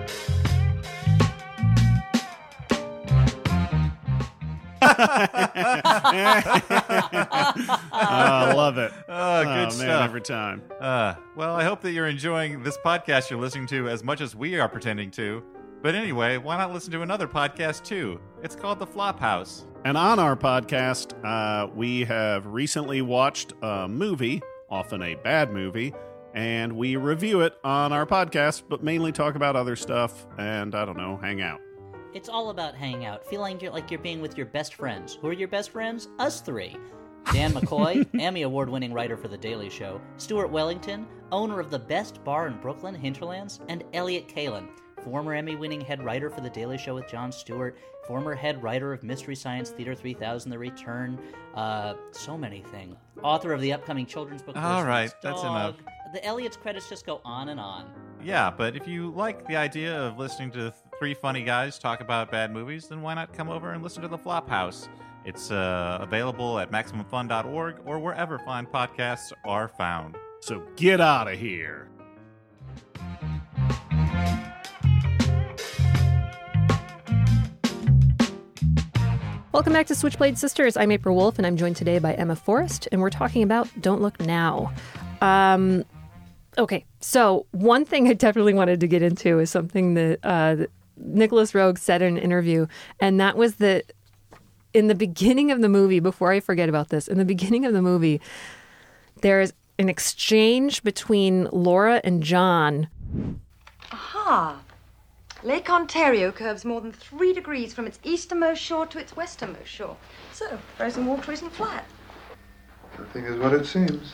Speaker 11: I love it.
Speaker 12: Oh, good
Speaker 11: oh, man,
Speaker 12: stuff.
Speaker 11: every time.
Speaker 12: Uh, well, I hope that you're enjoying this podcast you're listening to as much as we are pretending to. But anyway, why not listen to another podcast too? It's called The Flophouse.
Speaker 11: And on our podcast, uh, we have recently watched a movie, often a bad movie, and we review it on our podcast, but mainly talk about other stuff and, I don't know, hang out.
Speaker 13: It's all about hanging out, feeling like you're being with your best friends. Who are your best friends? Us three. Dan McCoy, Emmy Award-winning writer for The Daily Show, Stuart Wellington, owner of the best bar in Brooklyn, Hinterlands, and Elliot Kalin, former Emmy-winning head writer for The Daily Show with Jon Stewart, former head writer of Mystery Science Theater three thousand, The Return, uh, so many things. Author of the upcoming children's book,
Speaker 12: All right,
Speaker 13: Postman's
Speaker 12: that's
Speaker 13: Dog.
Speaker 12: enough.
Speaker 13: The Elliot's credits just go on and on.
Speaker 12: Yeah, but if you like the idea of listening to three funny guys talk about bad movies, then why not come over and listen to The Flophouse? It's uh, available at maximum fun dot org or wherever fine podcasts are found.
Speaker 11: So get out of here.
Speaker 1: Welcome back to Switchblade Sisters. I'm April Wolf, and I'm joined today by Emma Forrest, and we're talking about Don't Look Now. Um, okay, so one thing I definitely wanted to get into is something that, uh, that Nicholas Roeg said in an interview, and that was that in the beginning of the movie, before I forget about this, in the beginning of the movie, there's an exchange between Laura and John.
Speaker 14: Aha! Lake Ontario curves more than three degrees from its easternmost shore to its westernmost shore. So, frozen water isn't flat.
Speaker 15: Nothing is what it seems.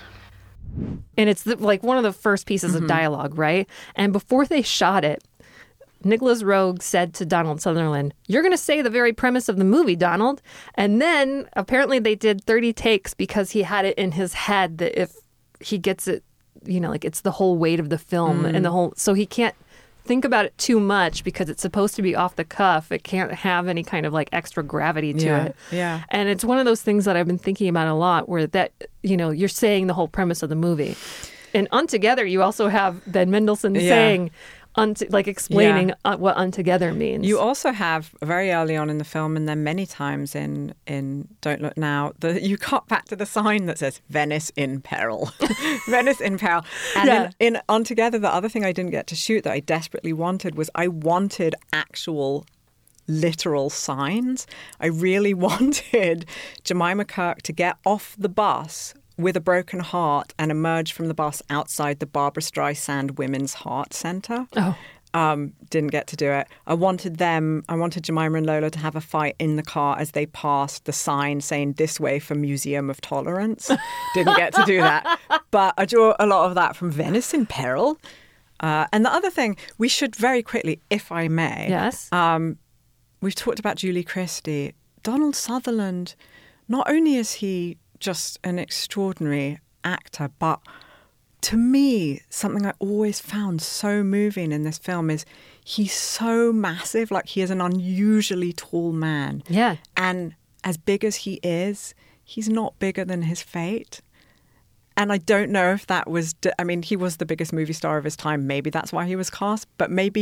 Speaker 1: And it's the, like one of the first pieces
Speaker 2: Mm-hmm.
Speaker 1: of dialogue, right? And before they shot it, Nicholas Roeg said to Donald Sutherland, "You're going to say the very premise of the movie, Donald." And then apparently they did thirty takes because he had it in his head that if he gets it, you know, like it's the whole weight of the film
Speaker 2: Mm.
Speaker 1: and the whole, so he can't think about it too much because it's supposed to be off the cuff. It can't have any kind of like extra gravity to
Speaker 2: Yeah,
Speaker 1: it.
Speaker 2: yeah.
Speaker 1: And it's one of those things that I've been thinking about a lot where that, you know, you're saying the whole premise of the movie. And Untogether, you also have Ben Mendelsohn
Speaker 2: Yeah.
Speaker 1: saying, Unt- like explaining
Speaker 2: Yeah.
Speaker 1: uh, what Untogether means.
Speaker 2: You also have very early on in the film, and then many times in in Don't Look Now, the, you cut back to the sign that says Venice in peril, Venice in peril. And
Speaker 1: Yeah.
Speaker 2: in, in Untogether, the other thing I didn't get to shoot that I desperately wanted was I wanted actual literal signs. I really wanted Jemima Kirk to get off the bus with a broken heart and emerge from the bus outside the Barbra Streisand Women's Heart Center.
Speaker 1: Oh.
Speaker 2: Um, didn't get to do it. I wanted them, I wanted Jemima and Lola to have a fight in the car as they passed the sign saying "This way for Museum of Tolerance." Didn't get to do that. But I drew a lot of that from Venice in Peril. Uh, and the other thing, we should very quickly, if I may.
Speaker 1: Yes.
Speaker 2: Um, we've talked about Julie Christie. Donald Sutherland, not only is he just an extraordinary actor, but to me, something I always found so moving in this film is he's so massive, like he is an unusually tall man.
Speaker 1: Yeah.
Speaker 2: And as big as he is, he's not bigger than his fate. And I don't know if that was, I mean, he was the biggest movie star of his time. Maybe that's why he was cast, but maybe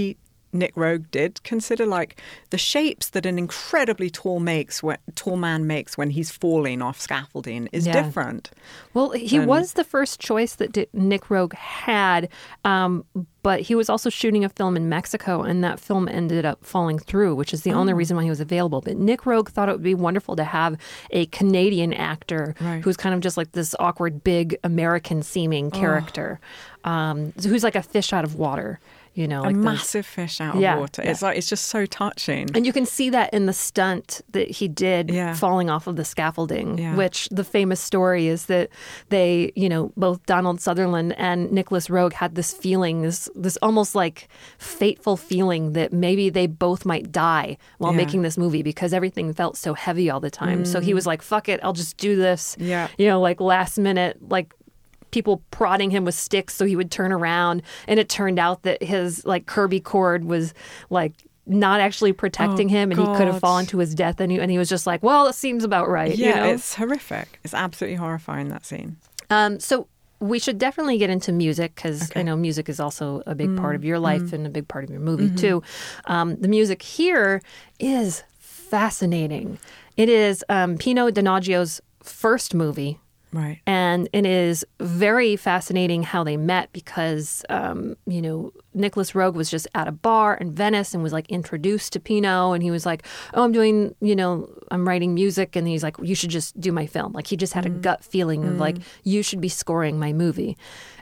Speaker 2: Nick Rogue did consider, like the shapes that an incredibly tall makes when, tall man makes when he's falling off scaffolding is
Speaker 1: Yeah.
Speaker 2: different.
Speaker 1: Well, he
Speaker 2: than-
Speaker 1: was the first choice that Di- Nick Rogue had, um, but he was also shooting a film in Mexico, and that film ended up falling through, which is the only
Speaker 2: Oh.
Speaker 1: reason why he was available. But Nick Rogue thought it would be wonderful to have a Canadian actor
Speaker 2: Right.
Speaker 1: who's kind of just like this awkward, big American-seeming
Speaker 2: Oh.
Speaker 1: character, um, who's like a fish out of water. You know,
Speaker 2: a
Speaker 1: like the-
Speaker 2: massive fish out of
Speaker 1: Yeah,
Speaker 2: water.
Speaker 1: yeah.
Speaker 2: It's like it's just so touching.
Speaker 1: And you can see that in the stunt that he did
Speaker 2: Yeah.
Speaker 1: falling off of the scaffolding,
Speaker 2: Yeah.
Speaker 1: which the famous story is that they, you know, both Donald Sutherland and Nicholas Rogue had this feeling, this, this almost like fateful feeling that maybe they both might die while
Speaker 2: Yeah.
Speaker 1: making this movie because everything felt so heavy all the time. So he
Speaker 2: Mm.
Speaker 1: was like, fuck it, I'll just do this.
Speaker 2: Yeah.
Speaker 1: You know, like last minute, like people prodding him with sticks so he would turn around, and it turned out that his like Kirby cord was like not actually protecting
Speaker 2: Oh,
Speaker 1: him, and he could have
Speaker 2: God.
Speaker 1: fallen to his death, and he, and he was just like, well, it seems about right.
Speaker 2: Yeah,
Speaker 1: you know?
Speaker 2: it's horrific. It's absolutely horrifying, that scene.
Speaker 1: Um, so we should definitely get into music, because I know music is also a big part of your life
Speaker 2: mm.
Speaker 1: and a big part of your movie
Speaker 2: Mhm.
Speaker 1: too. Um, the music here is fascinating. It is um, Pino Donaggio's first movie.
Speaker 2: Right.
Speaker 1: And it is very fascinating how they met because, um, you know, Nicholas Rogue was just at a bar in Venice and was like introduced to Pino. And he was like, oh, I'm doing, you know, I'm writing music. And he's like, you should just do my film. Like he just had a gut feeling of like, you should be scoring my movie.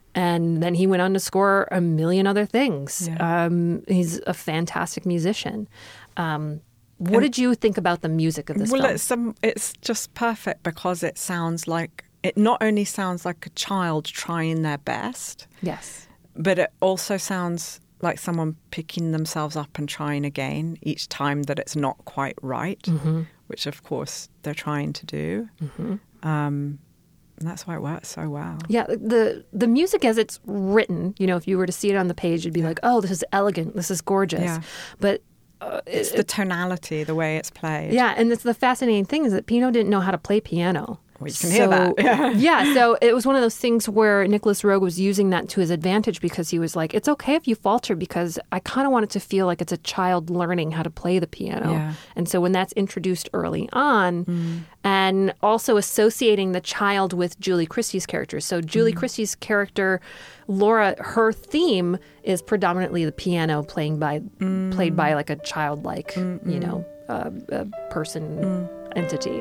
Speaker 1: And then he went on to score a million other things. Um, he's a fantastic musician. Um, what
Speaker 2: And-
Speaker 1: did you think about the music of this
Speaker 2: well,
Speaker 1: film?
Speaker 2: it's um, it's just perfect because it sounds like it not only sounds like a child trying their best,
Speaker 1: Yes.
Speaker 2: but it also sounds like someone picking themselves up and trying again each time that it's not quite right,
Speaker 1: Mhm.
Speaker 2: which of course they're trying to do.
Speaker 1: Mhm.
Speaker 2: Um, and that's why it works so well.
Speaker 1: Yeah, the the music as it's written, you know, if you were to see it on the page, it'd be like, oh, this is elegant, this is gorgeous.
Speaker 2: Yeah.
Speaker 1: But uh,
Speaker 2: It's
Speaker 1: it-
Speaker 2: the tonality, the way it's played.
Speaker 1: yeah, and it's the fascinating thing is that Pino didn't know how to play piano.
Speaker 2: Well, you can hear that. Yeah.
Speaker 1: yeah, so it was one of those things where Nicholas Rogue was using that to his advantage because he was like, it's okay if you falter because I kind of want it to feel like it's a child learning how to play the piano.
Speaker 2: Yeah.
Speaker 1: And so when that's introduced early on,
Speaker 2: Mm.
Speaker 1: and also associating the child with Julie Christie's character. So Julie
Speaker 2: Mm.
Speaker 1: Christie's character, Laura, her theme is predominantly the piano playing by
Speaker 2: Mm.
Speaker 1: played by like a childlike, you know, uh, a person
Speaker 2: Mm.
Speaker 1: entity.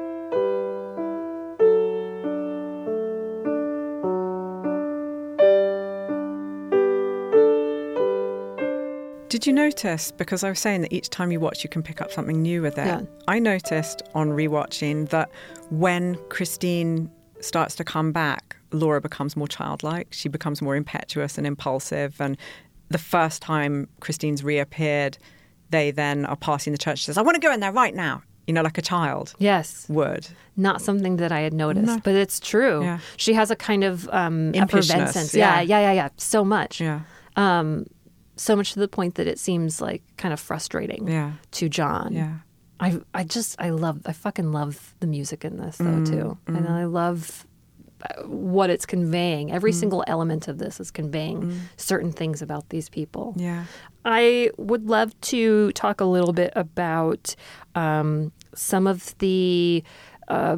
Speaker 2: Did you notice, because I was saying that each time you watch, you can pick up something new with it.
Speaker 1: Yeah.
Speaker 2: I noticed on rewatching that when Christine starts to come back, Laura becomes more childlike. She becomes more impetuous and impulsive. And the first time Christine's reappeared, they then are passing the church. She says, I want to go in there right now. You know, like a child
Speaker 1: Yes.
Speaker 2: would.
Speaker 1: Not something that I had noticed,
Speaker 2: No.
Speaker 1: but it's true.
Speaker 2: Yeah.
Speaker 1: She has a kind of um,
Speaker 2: Impishness,
Speaker 1: effervescence.
Speaker 2: yeah.
Speaker 1: Yeah, yeah, yeah, yeah. So much.
Speaker 2: Yeah.
Speaker 1: Um, so much to the point that it seems like kind of frustrating
Speaker 2: Yeah.
Speaker 1: to John.
Speaker 2: Yeah.
Speaker 1: I I just I love I fucking love the music in this though
Speaker 2: Mm,
Speaker 1: too,
Speaker 2: mm.
Speaker 1: and I love uh, what it's conveying. Every
Speaker 2: Mm.
Speaker 1: single element of this is conveying
Speaker 2: Mm.
Speaker 1: certain things about these people.
Speaker 2: Yeah.
Speaker 1: I would love to talk a little bit about um, some of the uh,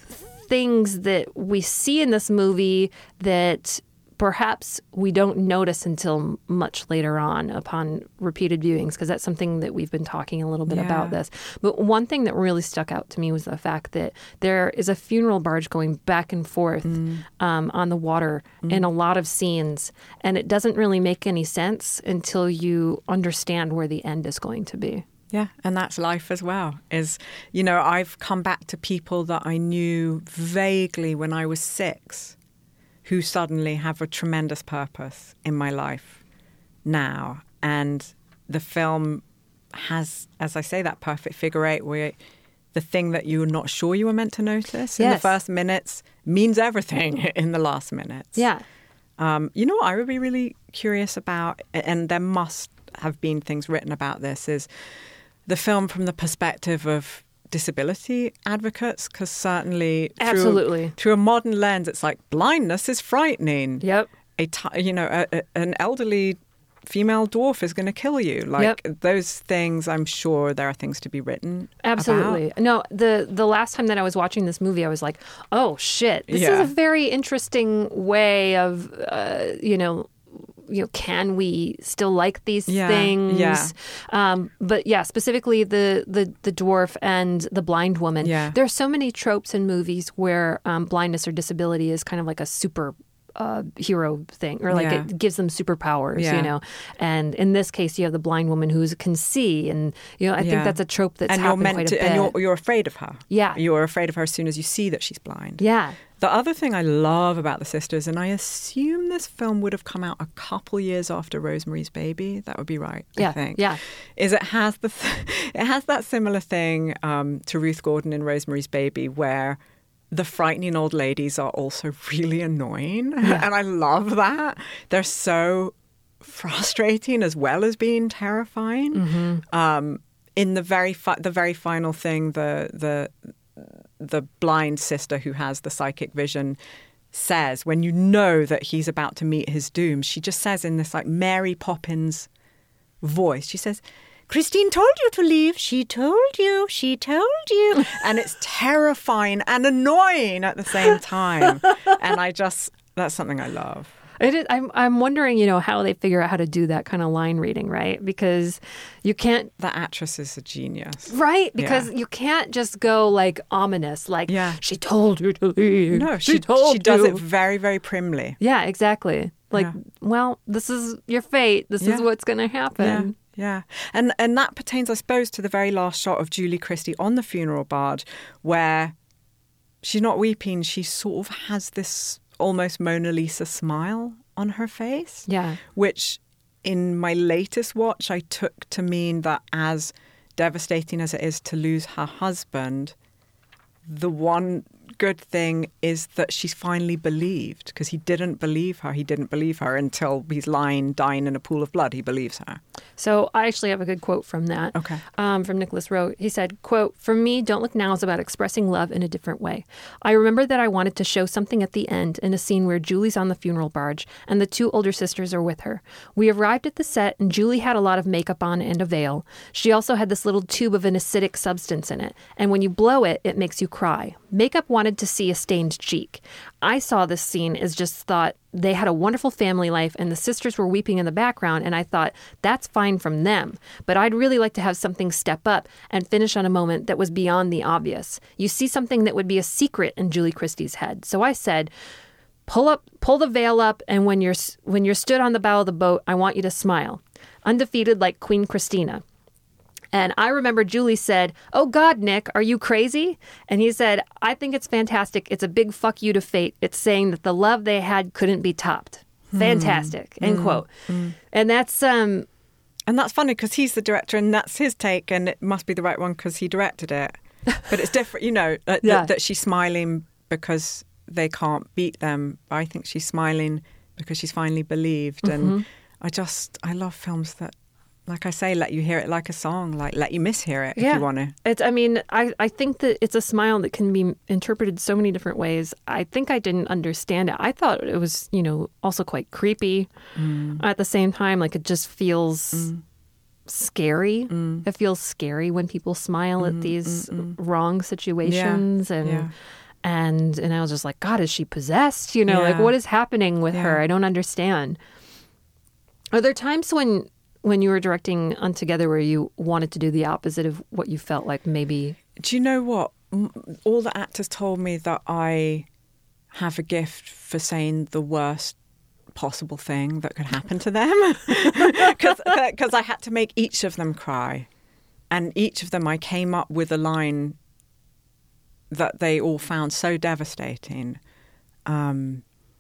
Speaker 1: things that we see in this movie that perhaps we don't notice until much later on upon repeated viewings, because that's something that we've been talking a little bit
Speaker 2: Yeah.
Speaker 1: about this. But one thing that really stuck out to me was the fact that there is a funeral barge going back and forth um, on the water in a lot of scenes, and it doesn't really make any sense until you understand where the end is going to be.
Speaker 2: Yeah, and that's life as well. Is, you know, I've come back to people that I knew vaguely when I was six who suddenly have a tremendous purpose in my life now. And the film has, as I say, that perfect figure eight where the thing that you're not sure you were meant to notice in the
Speaker 1: Yes.
Speaker 2: first minutes means everything in the last minutes.
Speaker 1: Yeah.
Speaker 2: Um, you know what I would be really curious about, and there must have been things written about this, is the film from the perspective of disability advocates, because certainly through,
Speaker 1: Absolutely.
Speaker 2: through a modern lens, it's like blindness is frightening.
Speaker 1: Yep.
Speaker 2: A t- you know, a, a, an elderly female dwarf is going to kill you. Like
Speaker 1: Yep.
Speaker 2: those things, I'm sure there are things to be written
Speaker 1: Absolutely.
Speaker 2: about.
Speaker 1: No, the the last time that I was watching this movie, I was like, oh shit, this
Speaker 2: Yeah.
Speaker 1: is a very interesting way of, uh, you know, you know, can we still like these
Speaker 2: Yeah,
Speaker 1: things?
Speaker 2: yeah.
Speaker 1: Um, but yeah, specifically the, the the dwarf and the blind woman.
Speaker 2: Yeah.
Speaker 1: There are so many tropes in movies where um, blindness or disability is kind of like a super uh, hero thing, or like
Speaker 2: Yeah.
Speaker 1: it gives them superpowers,
Speaker 2: Yeah.
Speaker 1: you know. And in this case, you have the blind woman who can see, and you know, I think
Speaker 2: Yeah.
Speaker 1: that's a trope that's
Speaker 2: and you're
Speaker 1: happened
Speaker 2: meant
Speaker 1: quite
Speaker 2: to,
Speaker 1: a bit.
Speaker 2: and you're, you're afraid of her.
Speaker 1: Yeah.
Speaker 2: You're afraid of her as soon as you see that she's blind.
Speaker 1: Yeah.
Speaker 2: The other thing I love about the sisters, and I assume this film would have come out a couple years after Rosemary's Baby. That would be right,
Speaker 1: Yeah,
Speaker 2: I think.
Speaker 1: yeah.
Speaker 2: Is it has the it has that similar thing um, to Ruth Gordon in Rosemary's Baby, where the frightening old ladies are also really annoying,
Speaker 1: Yeah.
Speaker 2: and I love that. They're so frustrating as well as being terrifying.
Speaker 1: Mm-hmm.
Speaker 2: Um, in the very fi- the very final thing, the the the blind sister who has the psychic vision says, when you know that he's about to meet his doom, she just says in this like Mary Poppins voice, she says, Christine told you to leave. She told you. She told you. And it's terrifying and annoying at the same time. And I just, that's something I love.
Speaker 1: It is. I'm. I'm wondering, you know, how they figure out how to do that kind of line reading, right? Because you can't.
Speaker 2: The actress is a genius,
Speaker 1: right? Because
Speaker 2: Yeah.
Speaker 1: you can't just go like ominous, like
Speaker 2: Yeah.
Speaker 1: she told you to leave.
Speaker 2: No,
Speaker 1: she,
Speaker 2: she,
Speaker 1: told
Speaker 2: she does
Speaker 1: you.
Speaker 2: it very, very primly.
Speaker 1: Yeah, exactly. Like,
Speaker 2: Yeah.
Speaker 1: well, this is your fate. This is
Speaker 2: Yeah.
Speaker 1: what's going to happen.
Speaker 2: Yeah, yeah. And and that pertains, I suppose, to the very last shot of Julie Christie on the funeral barge, where she's not weeping. She sort of has this almost Mona Lisa smile on her face.
Speaker 1: Yeah.
Speaker 2: Which in my latest watch, I took to mean that as devastating as it is to lose her husband, the one good thing is that she's finally believed, because he didn't believe her. He didn't believe her until he's lying, dying in a pool of blood. He believes her.
Speaker 1: So I actually have a good quote from that.
Speaker 2: Okay.
Speaker 1: Um, from Nicholas Rowe. He said, quote, "For me, Don't Look Now is about expressing love in a different way. I remember that I wanted to show something at the end in a scene where Julie's on the funeral barge and the two older sisters are with her. We arrived at the set and Julie had a lot of makeup on and a veil. She also had this little tube of an acidic substance in it. And when you blow it, it makes you cry. Makeup wanted to see a stained cheek. I saw this scene as just thought they had a wonderful family life and the sisters were weeping in the background, and I thought, that's fine from them. But I'd really like to have something step up and finish on a moment that was beyond the obvious. You see something that would be a secret in Julie Christie's head. So I said, pull up, pull the veil up, and when you're when you're stood on the bow of the boat, I want you to smile. Undefeated like Queen Christina." And I remember Julie said, "Oh God, Nick, are you crazy?" And he said, "I think it's fantastic. It's a big fuck you to fate. It's saying that the love they had couldn't be topped." Fantastic.
Speaker 2: Mm,
Speaker 1: End
Speaker 2: mm,
Speaker 1: quote.
Speaker 2: mm.
Speaker 1: And that's um
Speaker 2: And that's funny because he's the director and that's his take, and it must be the right one because he directed it. But it's different, you know, that,
Speaker 1: Yeah.
Speaker 2: that, that she's smiling because they can't beat them. I think she's smiling because she's finally believed. And
Speaker 1: Mhm.
Speaker 2: I just, I love films that, like I say, let you hear it like a song, like let you mishear it if
Speaker 1: yeah.
Speaker 2: you want to.
Speaker 1: It's I mean, I, I think that it's a smile that can be interpreted so many different ways. I think I didn't understand it. I thought it was, you know, also quite creepy
Speaker 2: Mm.
Speaker 1: at the same time. Like it just feels scary.
Speaker 2: Mm.
Speaker 1: It feels scary when people smile at these wrong situations.
Speaker 2: Yeah,
Speaker 1: And
Speaker 2: yeah.
Speaker 1: and and I was just like, God, is she possessed? You know, like
Speaker 2: Yeah.
Speaker 1: what is happening with her?
Speaker 2: Yeah.
Speaker 1: I don't understand. Are there times when when you were directing Untogether where you wanted to do the opposite of what you felt like maybe?
Speaker 2: Do you know what? M- All the actors told me that I have a gift for saying the worst possible thing that could happen to them. Because I had to make each of them cry. And each of them, I came up with a line that they all found so devastating. Um,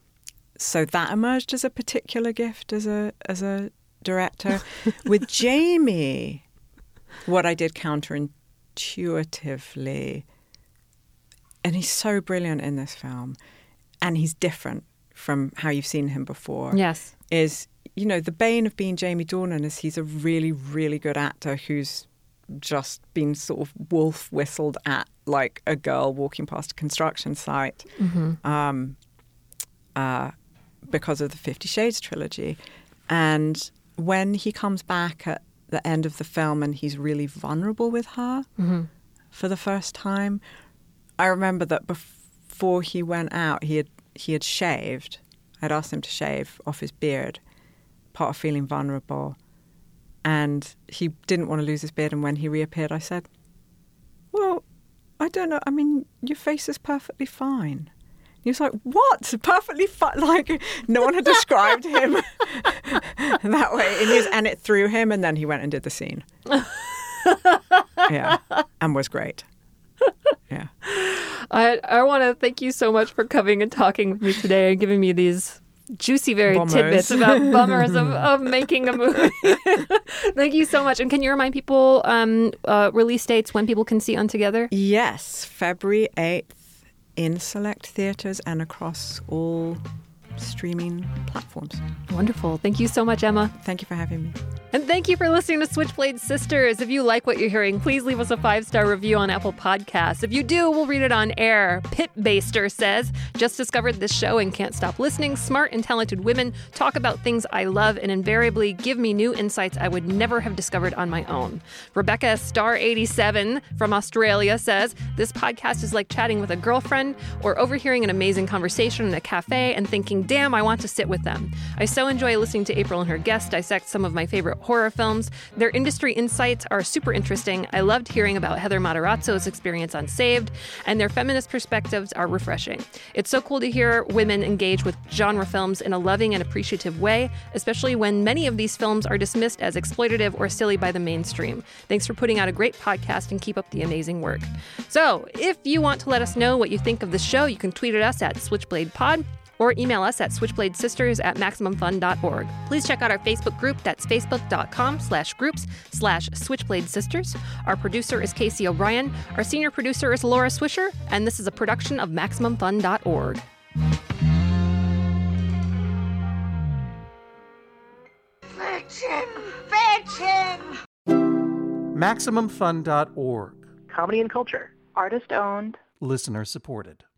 Speaker 2: so that emerged as a particular gift as a as a director. With Jamie, what I did counterintuitively, and he's so brilliant in this film, and he's different from how you've seen him before.
Speaker 1: Yes.
Speaker 2: Is, you know, the bane of being Jamie Dornan is he's a really, really good actor who's just been sort of wolf whistled at like a girl walking past a construction site
Speaker 1: Mhm.
Speaker 2: um, uh, because of the Fifty Shades trilogy. And when he comes back at the end of the film and he's really vulnerable with her
Speaker 1: Mm-hmm.
Speaker 2: for the first time, I remember that before he went out, he had he had shaved. I'd asked him to shave off his beard, part of feeling vulnerable. And he didn't want to lose his beard. And when he reappeared, I said, well, I don't know. I mean, your face is perfectly fine. He was like, what? Perfectly fine? Like, no one had described him that way. And, he was, and it threw him. And then he went and did the scene. Yeah. And was great. Yeah.
Speaker 1: I I want to thank you so much for coming and talking with me today and giving me these juicy, very
Speaker 2: Bummers.
Speaker 1: tidbits about bummers of, of making a movie. Thank you so much. And can you remind people um, uh, release dates when people can see Untogether?
Speaker 2: Yes, February eighth in select theaters and across all streaming platforms.
Speaker 1: Wonderful. Thank you so much, Emma.
Speaker 2: Thank you for having me.
Speaker 1: And thank you for listening to Switchblade Sisters. If you like what you're hearing, please leave us a five-star review on Apple Podcasts. If you do, we'll read it on air. Pit Baster says, just discovered this show and can't stop listening. Smart and talented women talk about things I love and invariably give me new insights I would never have discovered on my own. Rebecca Star eighty-seven from Australia says, this podcast is like chatting with a girlfriend or overhearing an amazing conversation in a cafe and thinking, damn, I want to sit with them. I so enjoy listening to April and her guests dissect some of my favorite horror films. Their industry insights are super interesting. I loved hearing about Heather Matarazzo's experience on Saved, and their feminist perspectives are refreshing. It's so cool to hear women engage with genre films in a loving and appreciative way, especially when many of these films are dismissed as exploitative or silly by the mainstream. Thanks for putting out a great podcast and keep up the amazing work. So, if you want to let us know what you think of the show, you can tweet at us at Switchblade Pod, or email us at switchbladesisters at maximum fun dot org. Please check out our Facebook group. That's facebook.com slash groups slash switchblade sisters. Our producer is Casey O'Brien. Our senior producer is Laura Swisher. And this is a production of maximum fun dot org.
Speaker 16: Fetch him! Fetch him!
Speaker 17: maximum fun dot org.
Speaker 18: Comedy and culture.
Speaker 16: Artist owned.
Speaker 17: Listener supported.